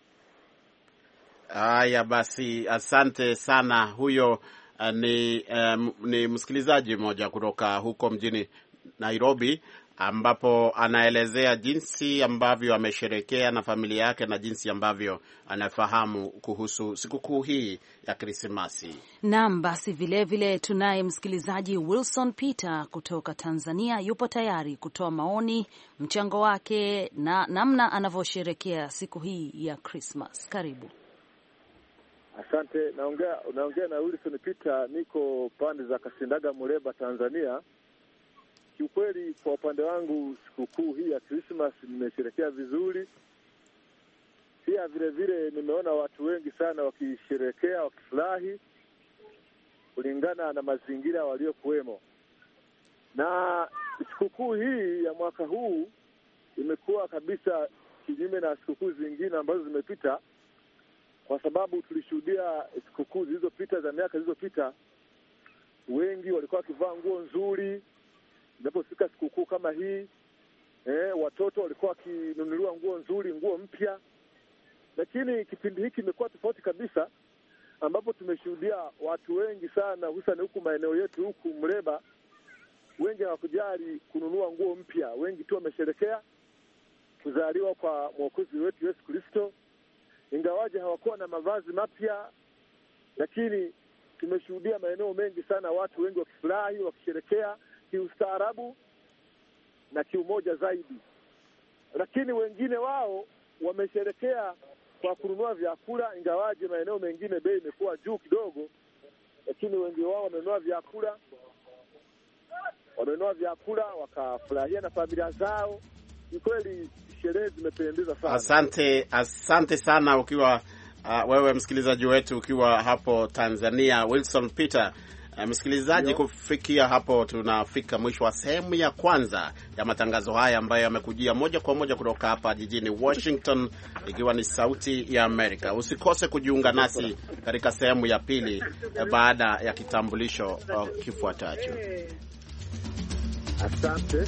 Haya basi, asante sana. Huyo ni msikilizaji mmoja kutoka huko mjini Nairobi, ambapo anaelezea jinsi ambavyo amesherekea na familia yake na jinsi ambavyo anafahamu kuhusu sikukuu hii ya Krismasi. Naam, basi vile tunaye msikilizaji Wilson Peter kutoka Tanzania, yupo tayari kutoa maoni, mchango wake na namna anavyosherekea siku hii ya Christmas. Karibu. Asante. Naongea na Wilson Peter, niko pande za Kasindaga, Muleba, Tanzania. Kiukweli kwa upande wangu sikukuu hii ya Christmas nimesherehekea vizuri. Pia vile nimeona watu wengi sana wakisherehekea, wakifurahi kulingana na mazingira waliokuwemo. Na sikukuu hii ya mwaka huu imekuwa kabisa kinyume na sikukuu zingine ambazo zimepita, kwa sababu tulishuhudia sikukuu zilizopita za miaka zilizopita, wengi walikuwa wakivaa nguo nzuri. Inapofika sikukuu kama hii, watoto walikuwa wakinunuliwa nguo nzuri, nguo mpya. Lakini kipindi hiki imekuwa tofauti kabisa, ambapo tumeshuhudia watu wengi sana, hususan huku maeneo yetu huku Muleba, wengi hawakujali kununua nguo mpya. Wengi tu wamesherekea kuzaliwa kwa Mwokozi wetu Yesu Kristo, ingawaje hawakuwa na mavazi mapya. Lakini tumeshuhudia maeneo mengi sana watu wengi wakifurahi, wakisherekea kiustaarabu na kiumoja zaidi. Lakini wengine wao wamesherekea kwa kununua vyakula, ingawaje maeneo mengine bei imekuwa juu kidogo, lakini wengi wao wamenunua vyakula wakafurahia na familia zao. Ni kweli sherehe zimependeza sana. Asante sana ukiwa wewe msikilizaji wetu ukiwa hapo Tanzania, Wilson Peter. Msikilizaji, kufikia hapo tunafika mwisho wa sehemu ya kwanza ya matangazo haya ambayo yamekujia moja kwa moja kutoka hapa jijini Washington, ikiwa ni Sauti ya Amerika. Usikose kujiunga nasi katika sehemu ya pili baada ya kitambulisho kifuatacho. Asante.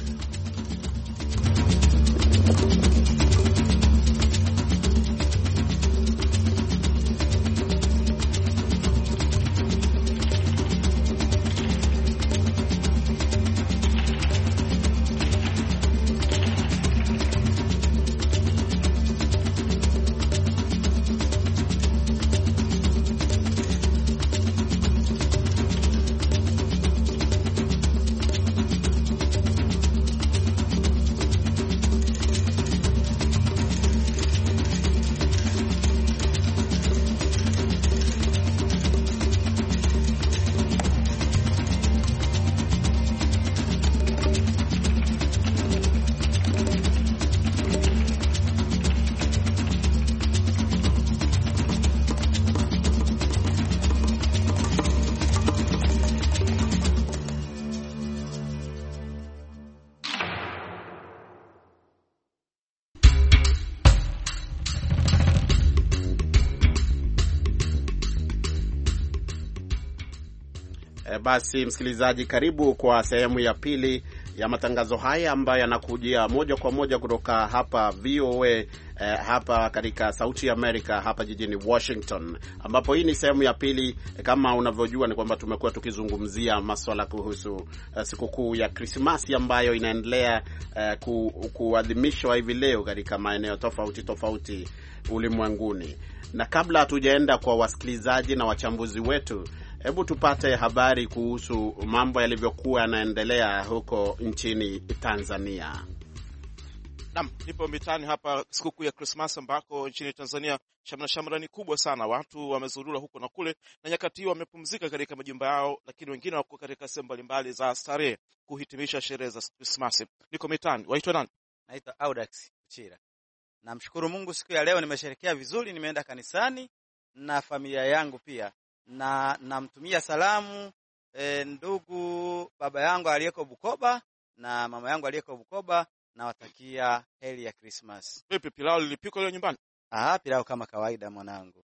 Basi msikilizaji, karibu kwa sehemu ya pili ya matangazo haya ambayo yanakujia moja kwa moja kutoka hapa VOA, hapa katika Sauti ya Amerika hapa jijini Washington, ambapo hii ni sehemu ya pili. Kama unavyojua ni kwamba tumekuwa tukizungumzia masuala kuhusu sikukuu ya Krismasi ambayo inaendelea kuadhimishwa hivi leo katika maeneo tofauti tofauti ulimwenguni. Na kabla hatujaenda kwa wasikilizaji na wachambuzi wetu, hebu tupate habari kuhusu mambo yalivyokuwa yanaendelea huko nchini Tanzania. Naam, nipo mitani hapa sikukuu ya Christmas ambako nchini Tanzania shamra ni kubwa sana. Watu wamezurura huko na kule, na nyakati hiyo wamepumzika katika majumba yao, lakini wengine wako katika sehemu mbalimbali za starehe kuhitimisha sherehe za Christmas. Niko mitani. Waitwa nani? Naitwa Audax Chira. Namshukuru Mungu siku ya leo nimesherehekea vizuri, nimeenda kanisani na familia yangu pia. Na namtumia salamu ndugu baba yangu aliyeko Bukoba na mama yangu aliyeko Bukoba, na watakia heri ya Christmas. Vipi, pilau lilipikwa leo nyumbani? Pilau kama kawaida mwanangu.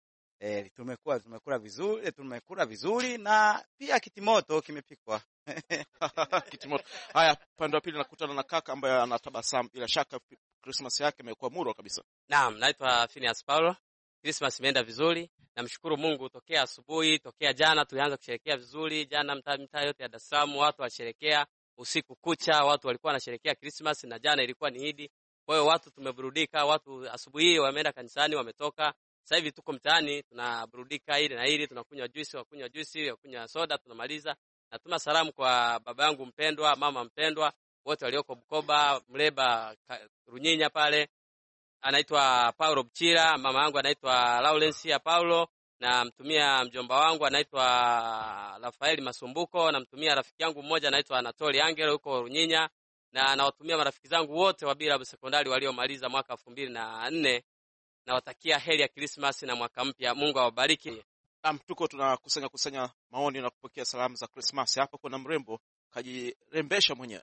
Tumekula vizuri na pia kitimoto kimepikwa. Kitimoto. Haya, pande wa pili nakutana na kaka ambaye anatabasamu. Bila shaka Christmas yake imekuwa murwa kabisa. Naam, naitwa Phineas Paulo. Christmas imeenda vizuri. Namshukuru Mungu, tokea asubuhi, tokea jana tulianza kusherehekea vizuri. Jana mtaa yote ya Dar es Salaam watu washerehekea usiku kucha, watu walikuwa wanasherehekea Christmas, na jana ilikuwa ni Eid. Kwa hiyo watu tumeburudika, watu asubuhi wameenda kanisani wametoka. Sasa hivi tuko mtaani tunaburudika ile na ile, tunakunywa juice, wakunywa soda, tunamaliza. Natuma salamu kwa baba yangu mpendwa, mama mpendwa, wote walioko Bukoba, Mleba, Runyinya pale. Anaitwa Paulo Bchira, mama yangu anaitwa Laurencia Paulo, na mtumia mjomba wangu anaitwa Rafaeli Masumbuko, na mtumia rafiki yangu mmoja anaitwa Anatoli Angelo huko Runyinya, na nawatumia marafiki zangu wote wa Bila Sekondari waliomaliza mwaka 2004, na watakia heri ya Christmas na mwaka mpya. Mungu awabariki. Tuko tunakusanya maoni na kupokea salamu za Christmas. Hapa kuna mrembo kajirembesha mwenyewe.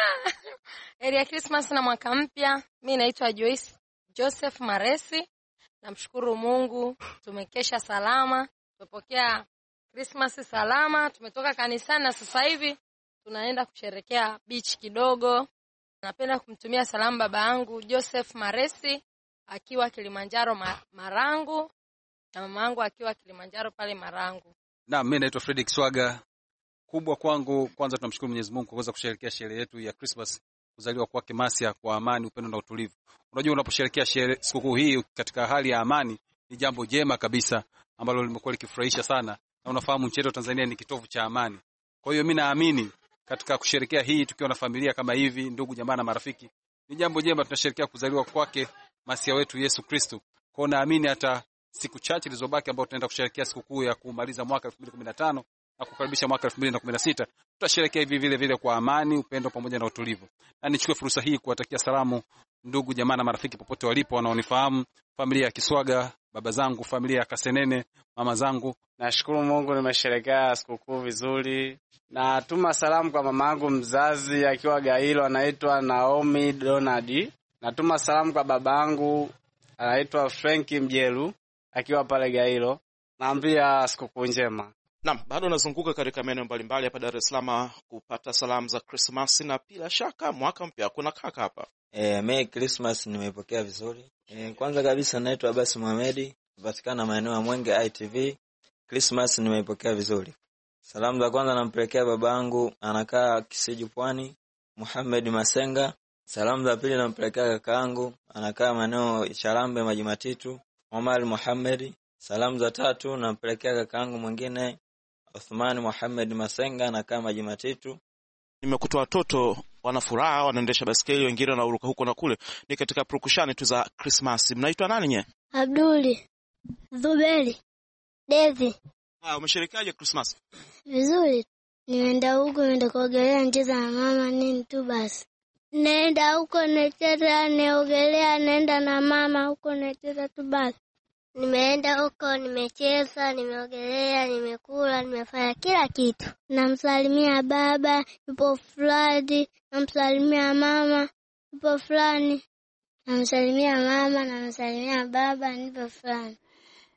Heri ya Christmas na mwaka mpya. Mimi naitwa Joyce Joseph Maresi. Namshukuru Mungu tumekesha salama, tumepokea Christmas salama, tumetoka kanisani na sasa hivi tunaenda kusherehekea beach kidogo. Napenda kumtumia salamu baba yangu Joseph Maresi akiwa Kilimanjaro Marangu, na mama yangu akiwa Kilimanjaro pale Marangu. Na mimi naitwa Fredrick Swaga. Kubwa kwangu, kwanza tunamshukuru Mwenyezi Mungu kwa kuweza kusherehekea sherehe yetu ya Christmas, kuzaliwa kwake Masia kwa amani, upendo na utulivu. Unajua, unaposherehekea sikukuu hii katika hali ya amani ni jambo jema kabisa ambalo limekuwa likifurahisha sana, na unafahamu nchi yetu Tanzania ni kitovu cha amani. Kwa hiyo mimi naamini katika kusherehekea hii tukiwa na familia kama hivi, ndugu jamaa na marafiki, ni jambo jema. Tunasherehekea kuzaliwa kwake Masia wetu Yesu Kristo. Kwa hiyo naamini hata siku chache zilizobaki ambao tunaenda kusherehekea sikukuu ya kumaliza mwaka 2015 na kukaribisha mwaka 2016, tutasherehekea hivi vile kwa amani, upendo pamoja na utulivu. Na nichukue fursa hii kuwatakia salamu ndugu jamaa na marafiki popote walipo wanaonifahamu, familia ya Kiswaga, baba zangu, familia ya Kasenene, mama zangu. Nashukuru Mungu nimesherehekea sikukuu vizuri. Na tuma salamu kwa mamangu mzazi akiwa Gairo, anaitwa Naomi Donald. Natuma salamu kwa babangu anaitwa Franki Mjelu akiwa pale Gairo. Naambia sikukuu njema. Naam, bado nazunguka katika maeneo mbalimbali hapa Dar es Salaam kupata salamu za Christmas na bila shaka mwaka mpya. Kuna kaka hapa. Merry Christmas nimepokea vizuri. Kwanza kabisa naitwa Abbas Mohamed, napatikana maeneo ya Mwenge ITV. Christmas nimepokea vizuri. Salamu za kwanza nampelekea babangu anakaa Kisiju Pwani, Muhammad Masenga. Salamu za pili nampelekea kakaangu anakaa maeneo ya Charambe Maji Matitu, Omar Muhammad. Salamu za tatu nampelekea kakaangu mwingine Uthman Muhammad Masenga anakaa Maji Matitu. Nimekuta watoto wana furaha, wanaendesha baskeli, wengine wanaruka huko na kule. Ni katika purukushani tu za Christmas. Mnaitwa nani nye? Abduli, Zuberi, Devi. Umesherehekea Christmas? Vizuri. Nimeenda huko, nimeenda kuogelea, nicheza na mama nini tu basi. Naenda huko nacheza, naogelea, naenda na mama huko nacheza tu basi. Nimeenda huko, nimecheza, nimeogelea, nimekula, nimefanya kila kitu. Namsalimia baba, yupo fulani, namsalimia mama, yupo fulani. Namsalimia mama, namsalimia baba, nipo fulani.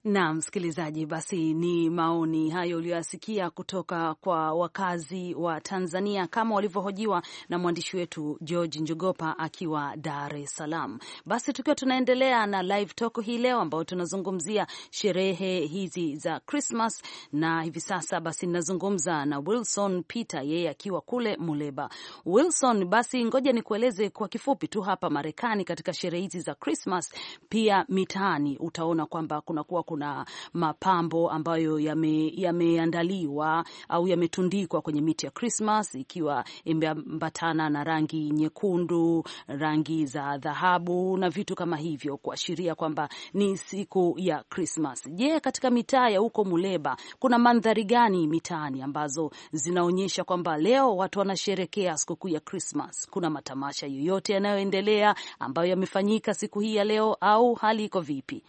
Na msikilizaji, basi ni maoni hayo uliyoyasikia kutoka kwa wakazi wa Tanzania kama walivyohojiwa na mwandishi wetu George Njogopa akiwa Dar es Salaam. Basi tukiwa tunaendelea na live talk hii leo ambao tunazungumzia sherehe hizi za Christmas, na hivi sasa basi ninazungumza na Wilson Peter, yeye akiwa kule Muleba. Wilson, basi ngoja nikueleze kwa kifupi tu hapa Marekani katika sherehe hizi za Christmas, pia mitaani utaona kwamba kuna mapambo ambayo yameandaliwa au yametundikwa kwenye miti ya Christmas, ikiwa imeambatana na rangi nyekundu, rangi za dhahabu na vitu kama hivyo kuashiria kwamba ni siku ya Christmas. Je, katika mitaa ya huko Muleba kuna mandhari gani mitaani ambazo zinaonyesha kwamba leo watu wanasherekea sikukuu ya Christmas? Kuna matamasha yoyote yanayoendelea ambayo yamefanyika siku hii ya leo au hali iko vipi?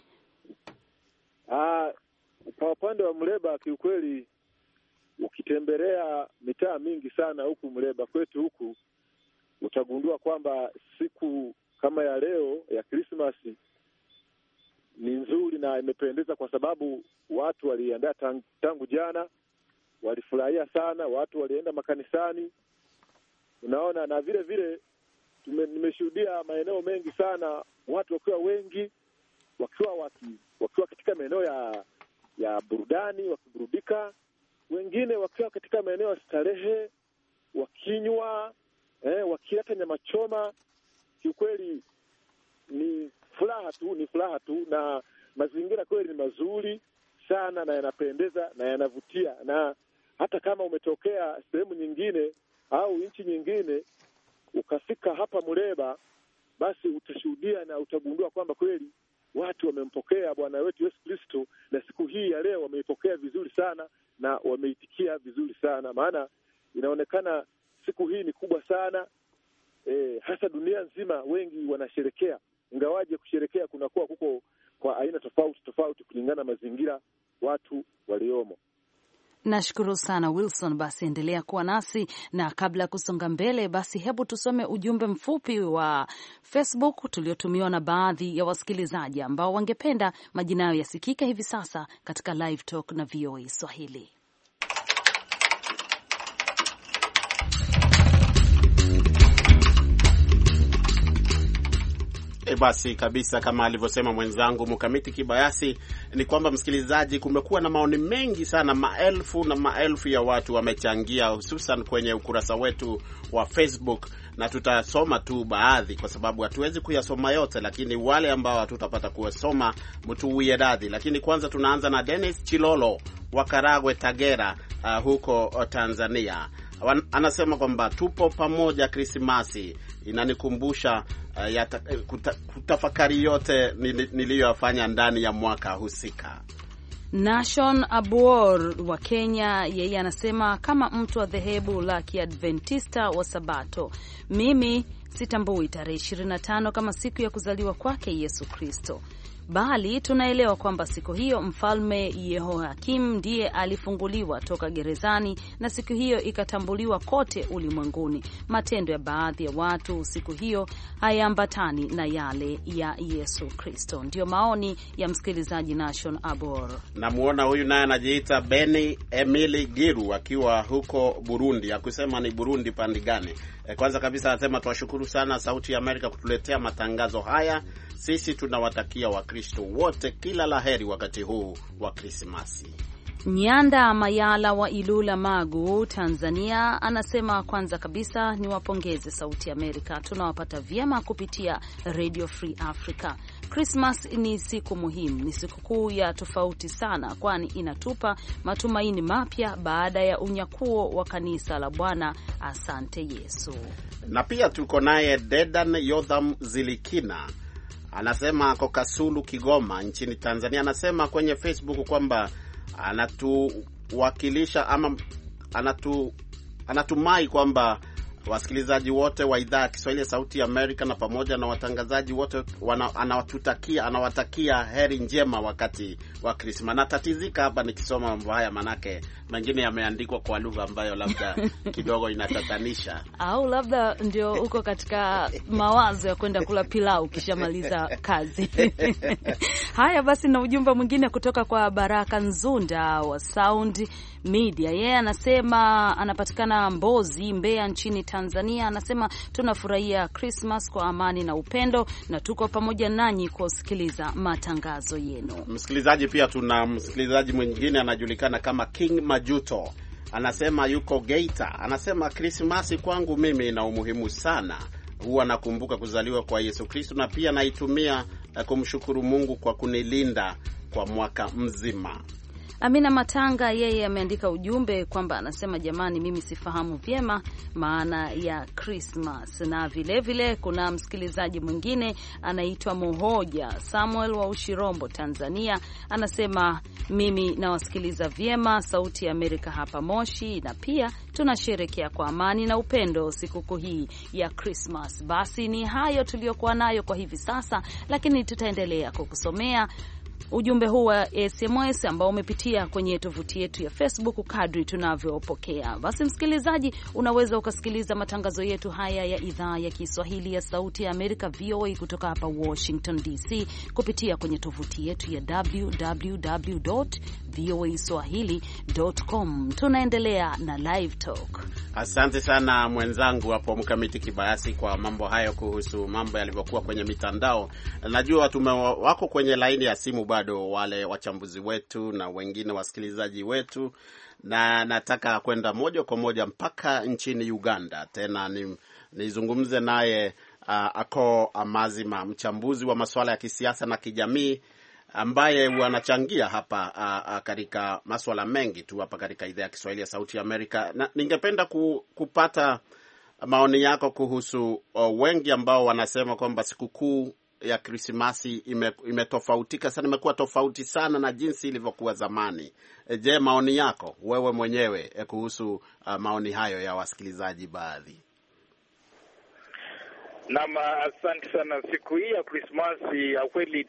Kwa upande wa Muleba kiukweli, ukitembelea mitaa mingi sana huku Muleba kwetu huku, utagundua kwamba siku kama ya leo ya Christmas ni nzuri na imependeza, kwa sababu watu waliandaa tangu jana, walifurahia sana, watu walienda makanisani, unaona, na vile vile nimeshuhudia maeneo mengi sana watu wakiwa wengi, wakiwa katika maeneo ya burudani wakiburudika, wengine wakiwa katika maeneo ya starehe wakinywa, wakileta nyama choma. Kiukweli ni furaha tu, na mazingira kweli ni mazuri sana na yanapendeza na yanavutia. Na hata kama umetokea sehemu nyingine au nchi nyingine ukafika hapa Muleba, basi utashuhudia na utagundua kwamba kweli watu wamempokea Bwana wetu Yesu Kristo, na siku hii ya leo wameipokea vizuri sana na wameitikia vizuri sana, maana inaonekana siku hii ni kubwa sana, hasa dunia nzima wengi wanasherekea, ingawaje kusherekea kunakuwa kuko kwa aina tofauti kulingana na mazingira watu waliomo. Nashukuru sana Wilson, basi endelea kuwa nasi, na kabla ya kusonga mbele, basi hebu tusome ujumbe mfupi wa Facebook tuliotumiwa na baadhi ya wasikilizaji ambao wangependa majina yao yasikika hivi sasa katika live talk na VOA Swahili. Basi kabisa, kama alivyosema mwenzangu Mkamiti Kibayasi, ni kwamba msikilizaji, kumekuwa na maoni mengi sana, maelfu na maelfu ya watu wamechangia, hususan kwenye ukurasa wetu wa Facebook, na tutasoma tu baadhi kwa sababu hatuwezi kuyasoma yote, lakini wale ambao hatutapata kuwasoma mtuwie radhi. Lakini kwanza tunaanza na Dennis Chilolo wa Karagwe, Tagera, huko Tanzania. Anasema kwamba tupo pamoja Krismasi, inanikumbusha kutafakari yote niliyoyafanya ndani ya mwaka husika. Nashon Abuor wa Kenya, yeye anasema kama mtu wa dhehebu la Kiadventista wa Sabato, mimi sitambui tarehe 25 kama siku ya kuzaliwa kwake Yesu Kristo, bali tunaelewa kwamba siku hiyo Mfalme Yehoakim ndiye alifunguliwa toka gerezani na siku hiyo ikatambuliwa kote ulimwenguni. Matendo ya baadhi ya watu siku hiyo hayaambatani na yale ya Yesu Kristo. Ndio maoni ya msikilizaji Nation Abor. Namuona huyu naye anajiita Beni Emily Giru akiwa huko Burundi. Akusema ni Burundi pande gani? Kwanza kabisa anasema tuwashukuru sana Sauti ya Amerika kutuletea matangazo haya. Sisi tunawatakia Wakristo wote kila laheri wakati huu wa Krismasi. Nyanda Mayala wa Ilula Magu, Tanzania, anasema kwanza kabisa niwapongeze Sauti Amerika, tunawapata vyema kupitia Radio Free Africa. Christmas ni siku muhimu, ni sikukuu ya tofauti sana, kwani inatupa matumaini mapya baada ya unyakuo wa kanisa la Bwana. Asante Yesu. Na pia tuko naye Dedan Yotham Zilikina, anasema kwa Kasulu, Kigoma nchini Tanzania. Anasema kwenye Facebook kwamba anatuwakilisha ama anatumai kwamba wasikilizaji wote wa idhaa ya Kiswahili ya Sauti ya Amerika na pamoja na watangazaji wote anawatakia heri njema wakati wa Krismasi. Natatizika hapa nikisoma mambo haya manake mengine yameandikwa kwa lugha ambayo labda kidogo inatatanisha. Au labda ndio uko katika mawazo ya kwenda kula pilau kishamaliza kazi. Haya basi, na ujumbe mwingine kutoka kwa Baraka Nzunda wa Sound Media. Yeye anasema anapatikana Mbozi, Mbeya nchini Tanzania. Anasema tunafurahia Christmas kwa amani na upendo na tuko pamoja nanyi kusikiliza matangazo yenu. Msikilizaji, pia tuna msikilizaji mwingine anajulikana kama King Majuto. Anasema yuko Geita. Anasema Krismasi kwangu mimi ina umuhimu sana. Huwa nakumbuka kuzaliwa kwa Yesu Kristo na pia naitumia kumshukuru Mungu kwa kunilinda kwa mwaka mzima. Amina Matanga yeye ameandika ujumbe kwamba anasema jamani, mimi sifahamu vyema maana ya Christmas. Na vile kuna msikilizaji mwingine anaitwa Mohoja Samuel wa Ushirombo, Tanzania. Anasema mimi nawasikiliza vyema Sauti ya Amerika hapa Moshi na pia tunasherehekea kwa amani na upendo sikukuu hii ya Christmas. Basi ni hayo tuliyokuwa nayo kwa hivi sasa, lakini tutaendelea kukusomea ujumbe huu wa SMS ambao umepitia kwenye tovuti yetu ya Facebook kadri tunavyopokea. Basi msikilizaji, unaweza ukasikiliza matangazo yetu haya ya idhaa ya Kiswahili ya Sauti ya Amerika VOA kutoka hapa Washington DC kupitia kwenye tovuti yetu ya www.voaswahili.com. Tunaendelea na Live Talk. Asante sana mwenzangu hapo Mkamiti Kibayasi kwa mambo hayo kuhusu mambo yalivyokuwa kwenye mitandao. Najua wako kwenye laini ya simu bado wale wachambuzi wetu na wengine wasikilizaji wetu, na nataka kwenda moja kwa moja mpaka nchini Uganda. Tena nizungumze naye Ako Amazima, mchambuzi wa masuala ya kisiasa na kijamii ambaye wanachangia hapa katika masuala mengi tu hapa katika idhaa ya Kiswahili ya Sauti ya Amerika. Na ningependa kupata maoni yako kuhusu wengi ambao wanasema kwamba sikukuu ya Krismasi imetofautika sana, imekuwa tofauti sana na jinsi ilivyokuwa zamani. Je, maoni yako wewe mwenyewe kuhusu maoni hayo ya wasikilizaji baadhi? Naam, asante sana. Siku hii ya Krismasi ya kweli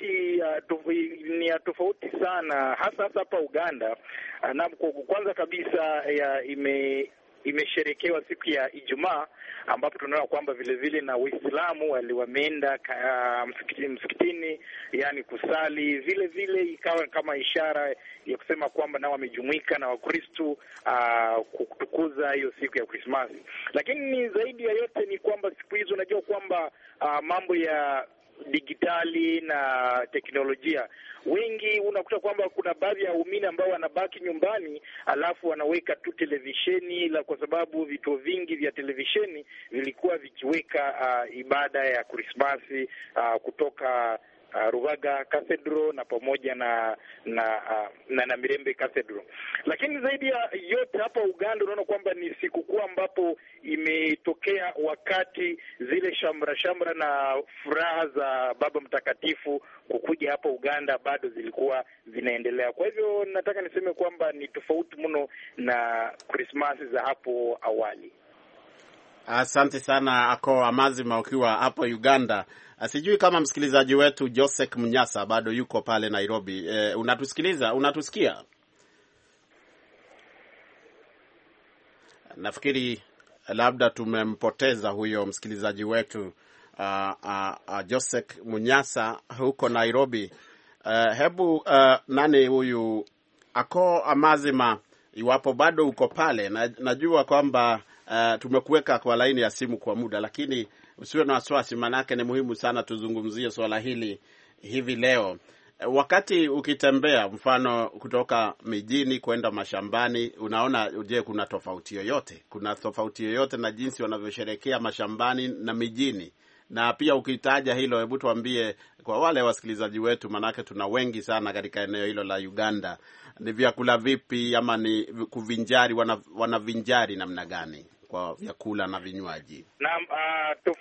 tofauti sana, hasa hapa Uganda. Na kwanza kabisa imesherekewa siku ya Ijumaa, ambapo tunaona kwamba vile vile na Waislamu wameenda msikitini, yani kusali, vile vile ikawa kama ishara ya kusema kwamba nao wamejumuika na Wakristo kutukuza hiyo siku ya Krismasi. Lakini zaidi ya yote ni kwamba siku hizo unajua kwamba mambo ya digitali na teknolojia, wengi unakuta kwamba kuna baadhi ya waumini ambao wanabaki nyumbani alafu wanaweka tu televisheni, kwa sababu vituo vingi vya televisheni vilikuwa vikiweka ibada ya Krismasi kutoka Ruvaga Cathedral na pamoja na Mirembe Cathedral. Lakini zaidi ya yote hapa Uganda unaona kwamba ni sikukuu ambapo imetokea wakati zile shamra na furaha za Baba Mtakatifu kukuja hapa Uganda bado zilikuwa zinaendelea. Kwa hivyo nataka niseme kwamba ni tofauti mno na Krismasi za hapo awali. Asante sana Ako Amazima ukiwa hapo Uganda. Sijui kama msikilizaji wetu Joseph Mnyasa bado yuko pale Nairobi. Unatusikiliza? Unatusikia? Nafikiri labda tumempoteza huyo msikilizaji wetu Joseph Mnyasa huko Nairobi. Hebu nani huyu Ako Amazima, iwapo bado uko pale, najua kwamba tumekuweka kwa laini ya simu kwa muda, lakini usiwe na wasiwasi, manake ni muhimu sana tuzungumzie swala hili hivi leo. Wakati ukitembea mfano kutoka mijini kwenda mashambani, unaona je, kuna tofauti yoyote? Kuna tofauti yoyote na jinsi wanavyosherehekea mashambani na mijini? Na pia ukitaja hilo, hebu tuambie kwa wale wasikilizaji wetu, manake tuna wengi sana katika eneo hilo la Uganda, ni vyakula vipi ama ni kuvinjari, wanavinjari namna gani kwa vyakula na vinywaji? Naam,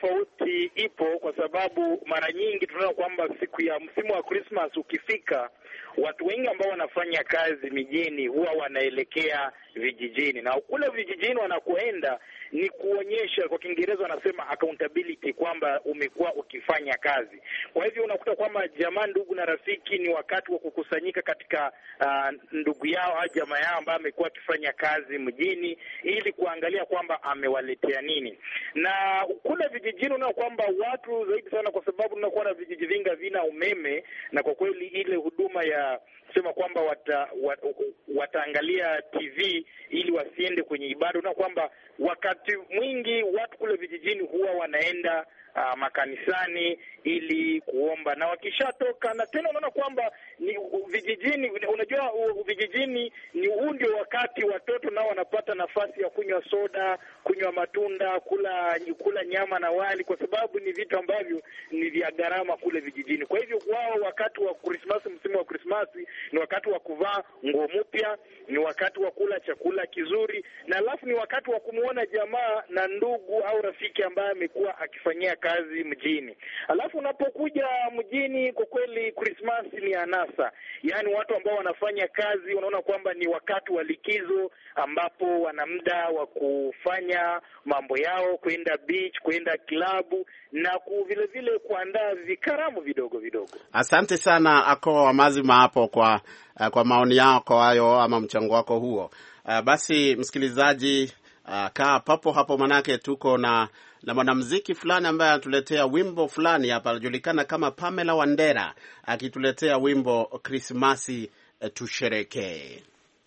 tofauti ipo kwa sababu mara nyingi tunaona kwamba siku ya msimu wa Christmas ukifika, watu wengi ambao wanafanya kazi mijini huwa wanaelekea vijijini, na kule vijijini wanakoenda ni kuonyesha, kwa Kiingereza wanasema accountability, kwamba umekuwa ukifanya kazi. Kwa hivyo unakuta kwamba jamaa, ndugu na rafiki, ni wakati wa kukusanyika katika ndugu yao au jamaa yao ambaye amekuwa akifanya kazi mjini, ili kuangalia kwamba amewaletea nini. Na kule vijijini unaona kwamba watu zaidi sana, kwa sababu tunakuwa na vijiji vingi vina umeme, na kwa kweli ile huduma ya kusema kwamba wataangalia TV ili wasiende kwenye ibada, unaona kwamba wakati mwingi watu kule vijijini huwa wanaenda makanisani ili kuomba, na wakishatoka, na tena unaona kwamba ni vijijini, unajua vijijini ni huu ndio wakati watoto nao wanapata nafasi ya kunywa soda, kunywa matunda, kula nyama na wali, kwa sababu ni vitu ambavyo ni vya gharama kule vijijini. Kwa hivyo wao wakati wa Christmas, msimu wa Christmas, ni wakati wa kuvaa nguo mpya, ni wakati wa kula chakula kizuri, na alafu ni wakati wa kumuona jamaa na ndugu au rafiki ambaye amekuwa akifanyia kazi mjini. Alafu unapokuja mjini, kwa kweli Christmas ni anasa. Yaani watu ambao wanafanya kazi unaona kwamba ni wakati wa likizo, ambapo wana muda wa kufanya mambo yao, kwenda beach, kwenda klabu, na vile vile kuandaa vikaramu vidogo vidogo. Asante sana Ako Amazima hapo kwa maoni yako hayo ama mchango wako huo. Basi msikilizaji, kaa papo hapo, manake tuko na mwanamuziki fulani ambaye anatuletea wimbo fulani hapa, anajulikana kama Pamela Wandera, akituletea wimbo Krismasi tusherekee.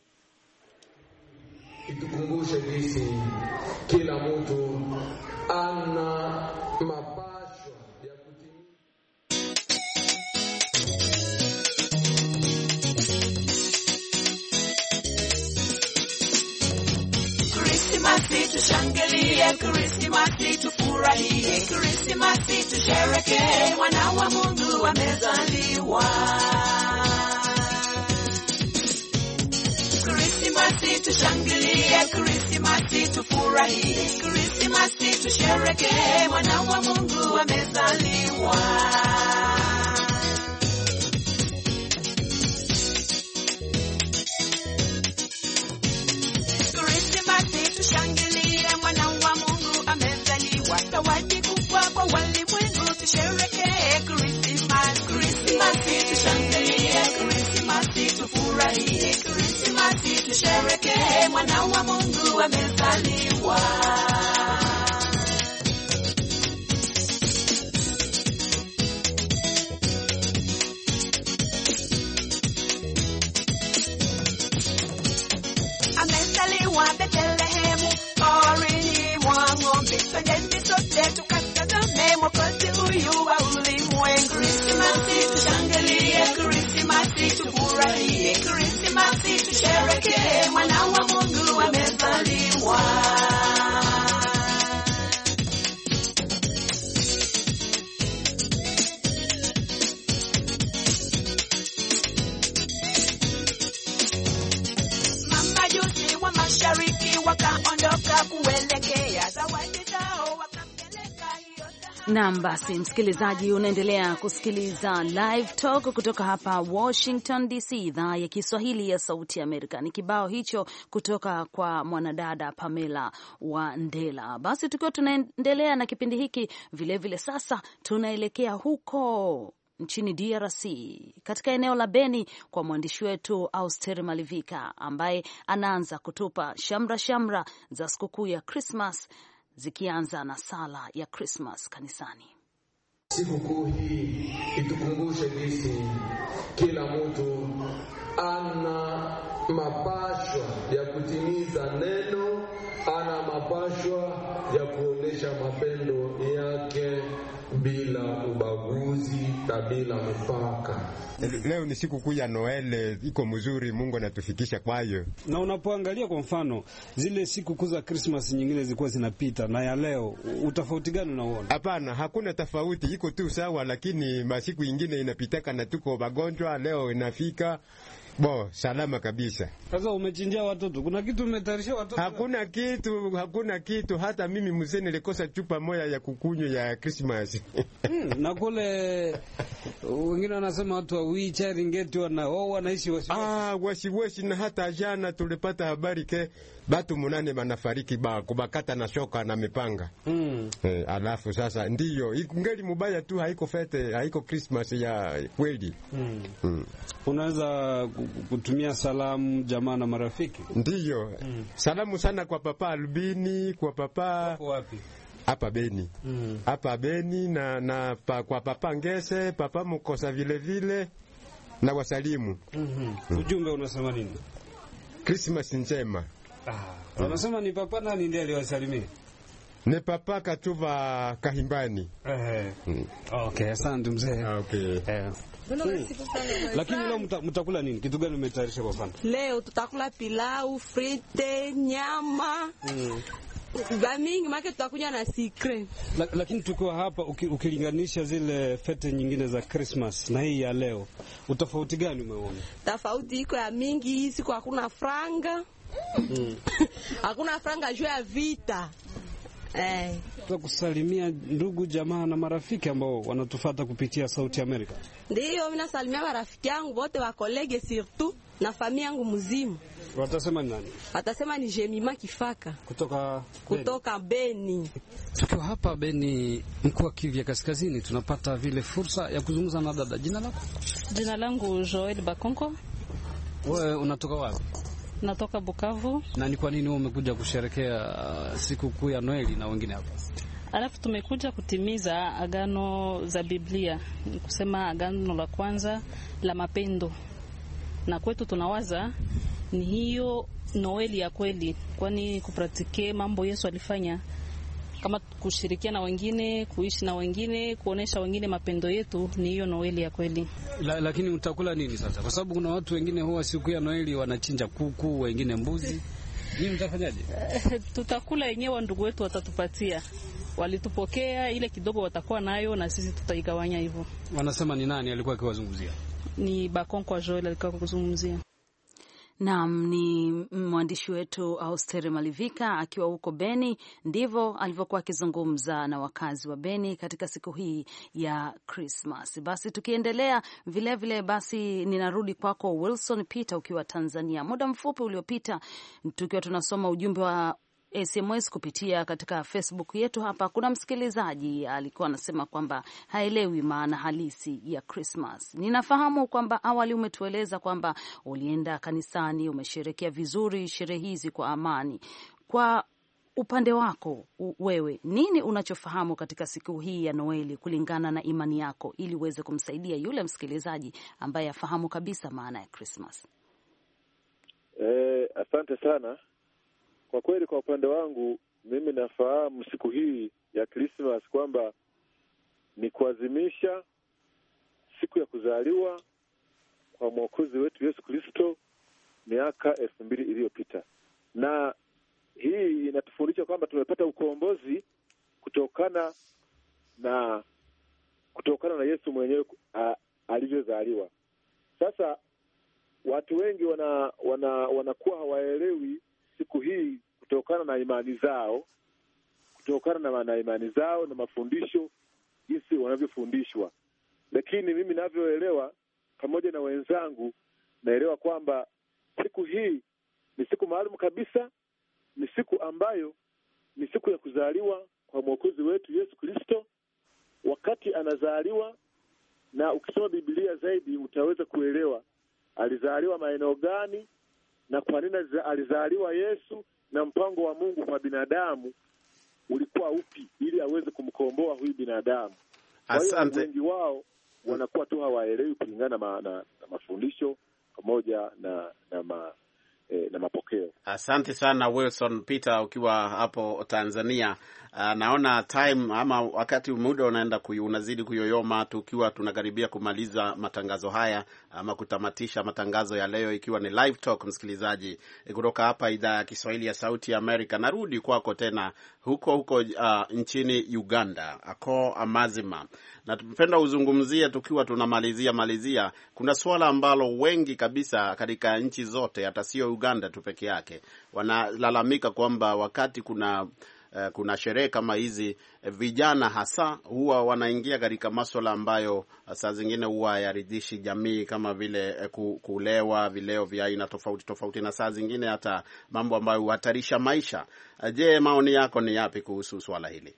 Itukumbushe jinsi kila mtu ana mapasho ya kutimiza. Krismasi tushangilie, Krismasi tufurahie, Krismasi tusherekee, mwana wa Mungu amezaliwa. Krismasi tushangilie, Krismasi tufurahie, Krismasi tusherekee, mwana wa Mungu amezaliwa. Krismasi tushangilie, mwana wa Mungu amezaliwa. Zawadi kubwa kwa walimwengu, tusherekee Krismasi. Krismasi tushangilie, Krismasi tufurahie, Krismasi tusherekee, mwana wa Mungu amezaliwa. Amezaliwa Bethlehemu, porini mwa ng'ombe. Twendeni sote tukatazame Mwokozi huyu wa ulimwengu. Krismasi tushangilie, Krismasi tufurahie, Krismasi tusherekee, mwana wa Mungu amezaliwa. Mamajusi wa mashariki wakaondoka kuelekea zawadi zao wakapeleka hiyo. Naam, basi msikilizaji, unaendelea kusikiliza Live Talk kutoka hapa Washington DC, idhaa ya Kiswahili ya Sauti ya Amerika. Ni kibao hicho kutoka kwa mwanadada Pamela Wandera. Basi tukiwa tunaendelea na kipindi hiki, vilevile sasa tunaelekea huko nchini DRC katika eneo la Beni kwa mwandishi wetu Auster Malivika ambaye anaanza kutupa shamra za sikukuu ya Christmas, zikianza na sala ya Christmas kanisani. Sikukuu hii itukumbushe jinsi kila mtu ana mapashwa ya kutimiza neno, ana mapashwa ya kuonesha mapendo yake bila ubaguzi na bila mpaka. Leo ni siku kuu ya Noel, iko mzuri, Mungu anatufikisha kwayo. Na unapoangalia kwa mfano zile siku kuu za Christmas nyingine zilikuwa zinapita na ya leo, utofauti gani unaona? Hapana, hakuna tofauti, iko tu sawa, lakini masiku nyingine inapitaka na tuko magonjwa, leo inafika Salama kabisa. Sasa umechinjia watoto, kuna kitu umetayarisha watoto? Hakuna kitu. Hata mimi mzee nilikosa chupa moja ya kukunywa ya Christmas. Na kule wengine wanasema watu wa Wicharingeti wanaishi wasiwasi. Na hata jana tulipata habari ke batu 8 wanafariki kubakata na shoka na mipanga. Alafu sasa ndiyo ngeli mubaya tu, haiko Christmas ya kweli. Unaweza kutumia salamu jamaa na marafiki? Ndiyo. Salamu sana kwa papa Albini, kwa papa wapi? Hapa Beni. Hapa Beni na kwa papa Ngese, papa Mukosa vile na wasalimu. Ujumbe unasema nini? Christmas njema. Unasema ni papa nani ndiye aliwasalimia? Ni papa Katuva Kahimbani. Okay, asante mzee. Okay. Lakini leo mtakula nini? Kitu gani umetayarisha kwa mfano? Leo tutakula pilau, frite, nyama. Mingi make tutakunywa na sikre. Lakini tukiwa hapa ukilinganisha zile fete nyingine za Christmas na hii ya leo, utofauti gani umeona? Tofauti iko ya mingi, hii siku hakuna franga. Hakuna franga juu ya vita. Kusalimia ndugu jamaa na marafiki ambao wanatufuata kupitia Sauti Amerika. Ndiyo, mimi nasalimia marafiki yangu wote wa kolege surtout na familia yangu mzima. Watasema ni nani? Watasema ni Jemima Kifaka kutoka Beni. Tukiwa hapa Beni, mkoa wa Kivu Kaskazini, tunapata vile fursa ya kuzungumza na dada. Jina lako? Jina langu Joel Bakonko. Wewe unatoka wapi? Natoka Bukavu. Na ni kwa nini wewe umekuja kusherehekea siku kuu ya Noeli na wengine hapa? Alafu tumekuja kutimiza agano za Biblia, kusema agano la kwanza la mapendo. Na kwetu tunawaza ni hiyo Noeli ya kweli, kwani kupratike mambo Yesu alifanya, kama kushirikiana na wengine, kuishi na wengine, kuonesha wengine mapendo yetu, ni hiyo Noeli ya kweli. Lakini mtakula nini sasa? Kwa sababu kuna watu wengine huwa siku ya Noeli wanachinja kuku, wengine mbuzi. Nini mtafanyaje? Tutakula yenyewe, ndugu wetu watatupatia. Walitupokea ile kidogo watakuwa nayo na sisi tutaigawanya hivyo. Wanasema ni nani alikuwa akiwazungumzia? Ni Bakonko Joel alikuwa akizungumzia. Naam, ni mwandishi wetu Auster Malivika akiwa huko Beni. Ndivyo alivyokuwa akizungumza na wakazi wa Beni katika siku hii ya Christmas. Basi tukiendelea vile basi ninarudi kwako Wilson Peter ukiwa Tanzania. Muda mfupi uliopita tukiwa tunasoma ujumbe wa SMS kupitia katika Facebook yetu hapa, kuna msikilizaji alikuwa anasema kwamba haelewi maana halisi ya Christmas. Ninafahamu kwamba awali umetueleza kwamba ulienda kanisani, umesherehekea vizuri sherehe hizi kwa amani. Kwa upande wako wewe, nini unachofahamu katika siku hii ya Noeli kulingana na imani yako, ili uweze kumsaidia yule msikilizaji ambaye afahamu kabisa maana ya Christmas? Asante sana. Kwa kweli, kwa upande wangu mimi nafahamu siku hii ya Christmas kwamba ni kuadhimisha siku ya kuzaliwa kwa Mwokozi wetu Yesu Kristo miaka 2000 iliyopita. Na hii inatufundisha kwamba tumepata ukombozi kutokana na Yesu mwenyewe alivyozaliwa. Sasa watu wengi wanakuwa hawaelewi siku hii kutokana na imani zao na mafundisho jinsi wanavyofundishwa. Lakini mimi ninavyoelewa pamoja na wenzangu, naelewa kwamba siku hii ni siku maalum kabisa, ni siku ambayo ni siku ya kuzaliwa kwa Mwokozi wetu Yesu Kristo. Wakati anazaliwa, na ukisoma Biblia zaidi utaweza kuelewa alizaliwa maeneo gani na kwa nini alizaliwa Yesu, na mpango wa Mungu kwa binadamu ulikuwa upi ili aweze kumkomboa huyu binadamu. Asante. Wengi wao wanakuwa tu hawaelewi kulingana na mafundisho pamoja na mapokeo. Asante sana Wilson Peter ukiwa hapo Tanzania. naona time ama wakati muda unaenda unazidi kuyoyoma, tukiwa tunakaribia kumaliza matangazo haya ama kutamatisha matangazo ya leo, ikiwa ni live talk, msikilizaji, kutoka hapa idhaa ya Kiswahili ya Sauti ya Amerika. Narudi kwako tena huko nchini Uganda, Akor Amazima, na tupenda uzungumzie tukiwa tunamalizia. Kuna swala ambalo wengi kabisa katika nchi zote, hata sio Uganda tu peke yake, wanalalamika kwamba wakati kuna sherehe kama hizi, vijana hasa huwa wanaingia katika masuala ambayo saa zingine huwa yaridhishi jamii, kama vile kulewa vileo vya aina tofauti, na saa zingine hata mambo ambayo huhatarisha maisha. Je, maoni yako ni yapi kuhusu swala hili?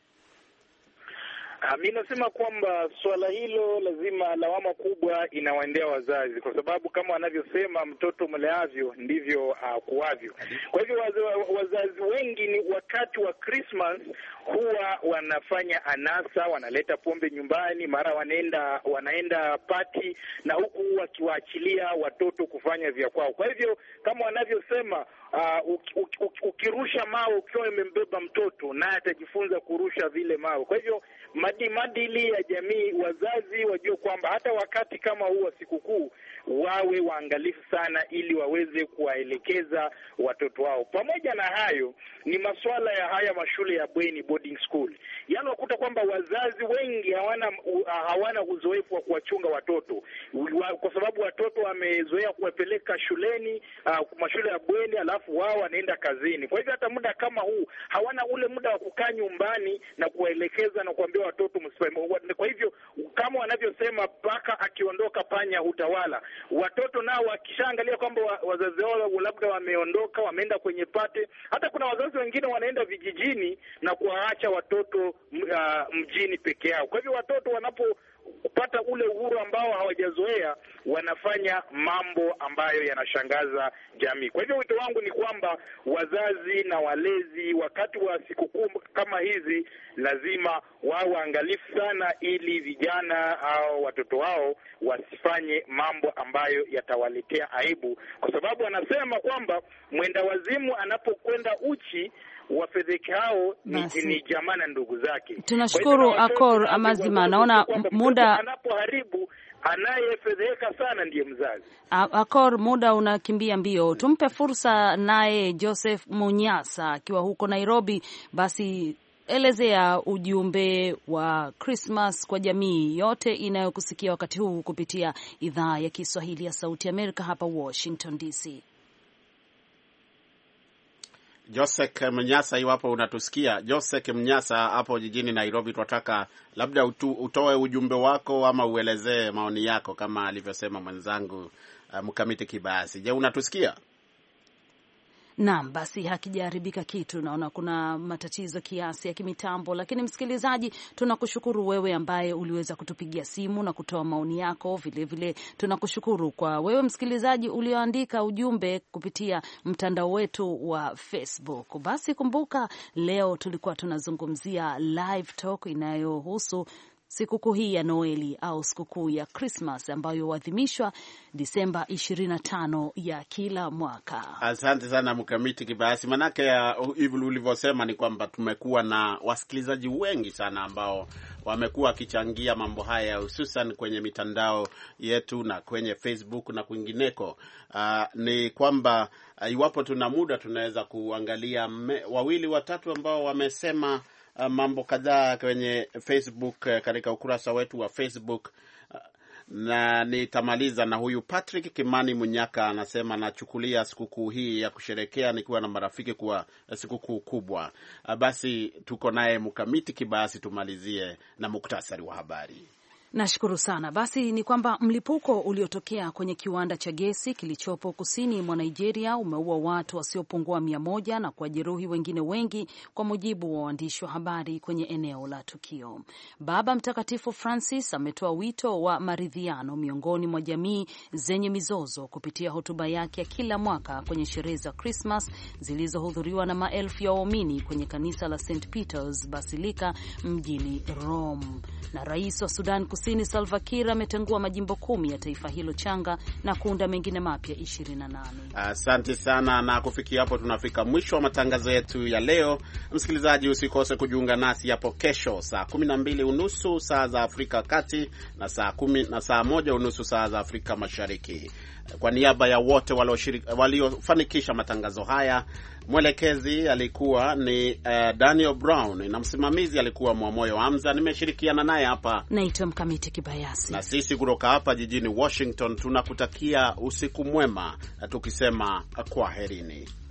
Mimi nasema kwamba swala hilo lazima lawama kubwa inawaendea wazazi, kwa sababu kama wanavyosema mtoto mleavyo ndivyo kuavyo. Kwa hivyo wazazi wengi ni wakati wa Christmas huwa wanafanya anasa, wanaleta pombe nyumbani, mara wanaenda party, na huku wakiwaachilia watoto kufanya vya kwao. Kwa hivyo kama wanavyosema, ukirusha mawe ukiwa umembeba mtoto, naye atajifunza kurusha vile mawe. Kwa hivyo maadili ya jamii, wazazi wajue kwamba hata wakati kama huu wa sikukuu wawe waangalifu sana, ili waweze kuwaelekeza watoto wao. Pamoja na hayo, ni masuala ya haya mashule ya bweni, boarding school. Yaani wakuta kwamba wazazi wengi hawana uzoefu wa kuwachunga watoto, kwa sababu watoto wamezoea kuwapeleka shuleni, mashule ya bweni, alafu wao wanaenda kazini. Kwa hivyo hata muda kama huu hawana ule muda wa kukaa nyumbani na kuwaelekeza na kuambia watoto msipende. Kwa hivyo kama wanavyosema, paka akiondoka panya hutawala. Watoto nao wakishaangalia kwamba wazazi wao labda wameondoka, wameenda kwenye pate, hata kuna wazazi wengine wanaenda vijijini na kuwaacha watoto mjini peke yao. Kwa hivyo watoto wanapopata ule uhuru ambao hawajazoea, wanafanya mambo ambayo yanashangaza jamii. Kwa hivyo wito wangu ni kwamba wazazi na walezi wakati wa sikukuu kama hizi lazima wao waangalifu sana, ili vijana au watoto wao wasifanye mambo ambayo yatawaletea aibu, kwa sababu anasema kwamba mwenda wazimu anapokwenda uchi, wafedheki hao ni jamaa na ndugu zake. Tunashukuru Akor Amazima, naona muda anapoharibu, anayefedheka sana ndiye mzazi. Akor, muda unakimbia mbio. Tumpe fursa naye Joseph Munyasa akiwa huko Nairobi. Basi elezea ujumbe wa Christmas kwa jamii yote inayokusikia wakati huu kupitia idhaa ya Kiswahili ya Sauti Amerika hapa Washington DC. Joseph Mnyasa, iwapo unatusikia, Joseph Mnyasa hapo jijini Nairobi, tunataka labda utoe ujumbe wako ama uelezee maoni yako kama alivyosema mwenzangu Mkamiti Kibayasi. Je, unatusikia? Naam, basi hakijaharibika kitu. Naona kuna matatizo kiasi ya kimitambo, lakini msikilizaji, tunakushukuru wewe ambaye uliweza kutupigia simu na kutoa maoni yako. Vile vile tunakushukuru kwa wewe msikilizaji ulioandika ujumbe kupitia mtandao wetu wa Facebook. Basi kumbuka, leo tulikuwa tunazungumzia live talk inayohusu sikukuu hii ya Noeli au sikukuu ya Christmas ambayo huadhimishwa Disemba 25 ya kila mwaka. Asante sana Mkamiti Kibayasi. Manake hivi ulivyosema ni kwamba tumekuwa na wasikilizaji wengi sana ambao wamekuwa wakichangia mambo haya, hususan kwenye mitandao yetu na kwenye Facebook na kwingineko. Ni kwamba iwapo tuna muda tunaweza kuangalia wawili watatu ambao wamesema mambo kadhaa kwenye Facebook, katika ukurasa wetu wa Facebook, na nitamaliza na huyu Patrick Kimani Munyaka. Anasema nachukulia sikukuu hii ya kusherekea nikiwa na marafiki kwa sikukuu kubwa. Basi tuko naye Mkamiti Kibayasi, tumalizie na muktasari wa habari. Nashukuru sana. Basi ni kwamba mlipuko uliotokea kwenye kiwanda cha gesi kilichopo kusini mwa Nigeria umeua watu wasiopungua 100 na kujeruhi wengine wengi, kwa mujibu wa waandishi wa habari kwenye eneo la tukio. Baba Mtakatifu Francis ametoa wito wa maridhiano miongoni mwa jamii zenye mizozo kupitia hotuba yake ya kila mwaka kwenye sherehe za Christmas zilizohudhuriwa na maelfu ya waumini kwenye kanisa la St. Peter's Basilica mjini Rome. Na rais wa Sudan Kusini Salva Kiir ametengua majimbo 10 ya taifa hilo changa na kuunda mengine mapya 28. Asante sana, na kufikia hapo tunafika mwisho wa matangazo yetu ya leo. Msikilizaji, usikose kujiunga nasi hapo kesho saa 12:30 saa za Afrika Kati na saa 1:30 saa za Afrika Mashariki. Kwa niaba ya wote waliofanikisha matangazo haya, mwelekezi alikuwa ni Daniel Brown na msimamizi alikuwa Mwamoyo Hamza. Nimeshirikiana naye hapa naitwa Mkamiti Kibayasi. Na sisi kutoka hapa jijini Washington tunakutakia usiku mwema tukisema kwaherini.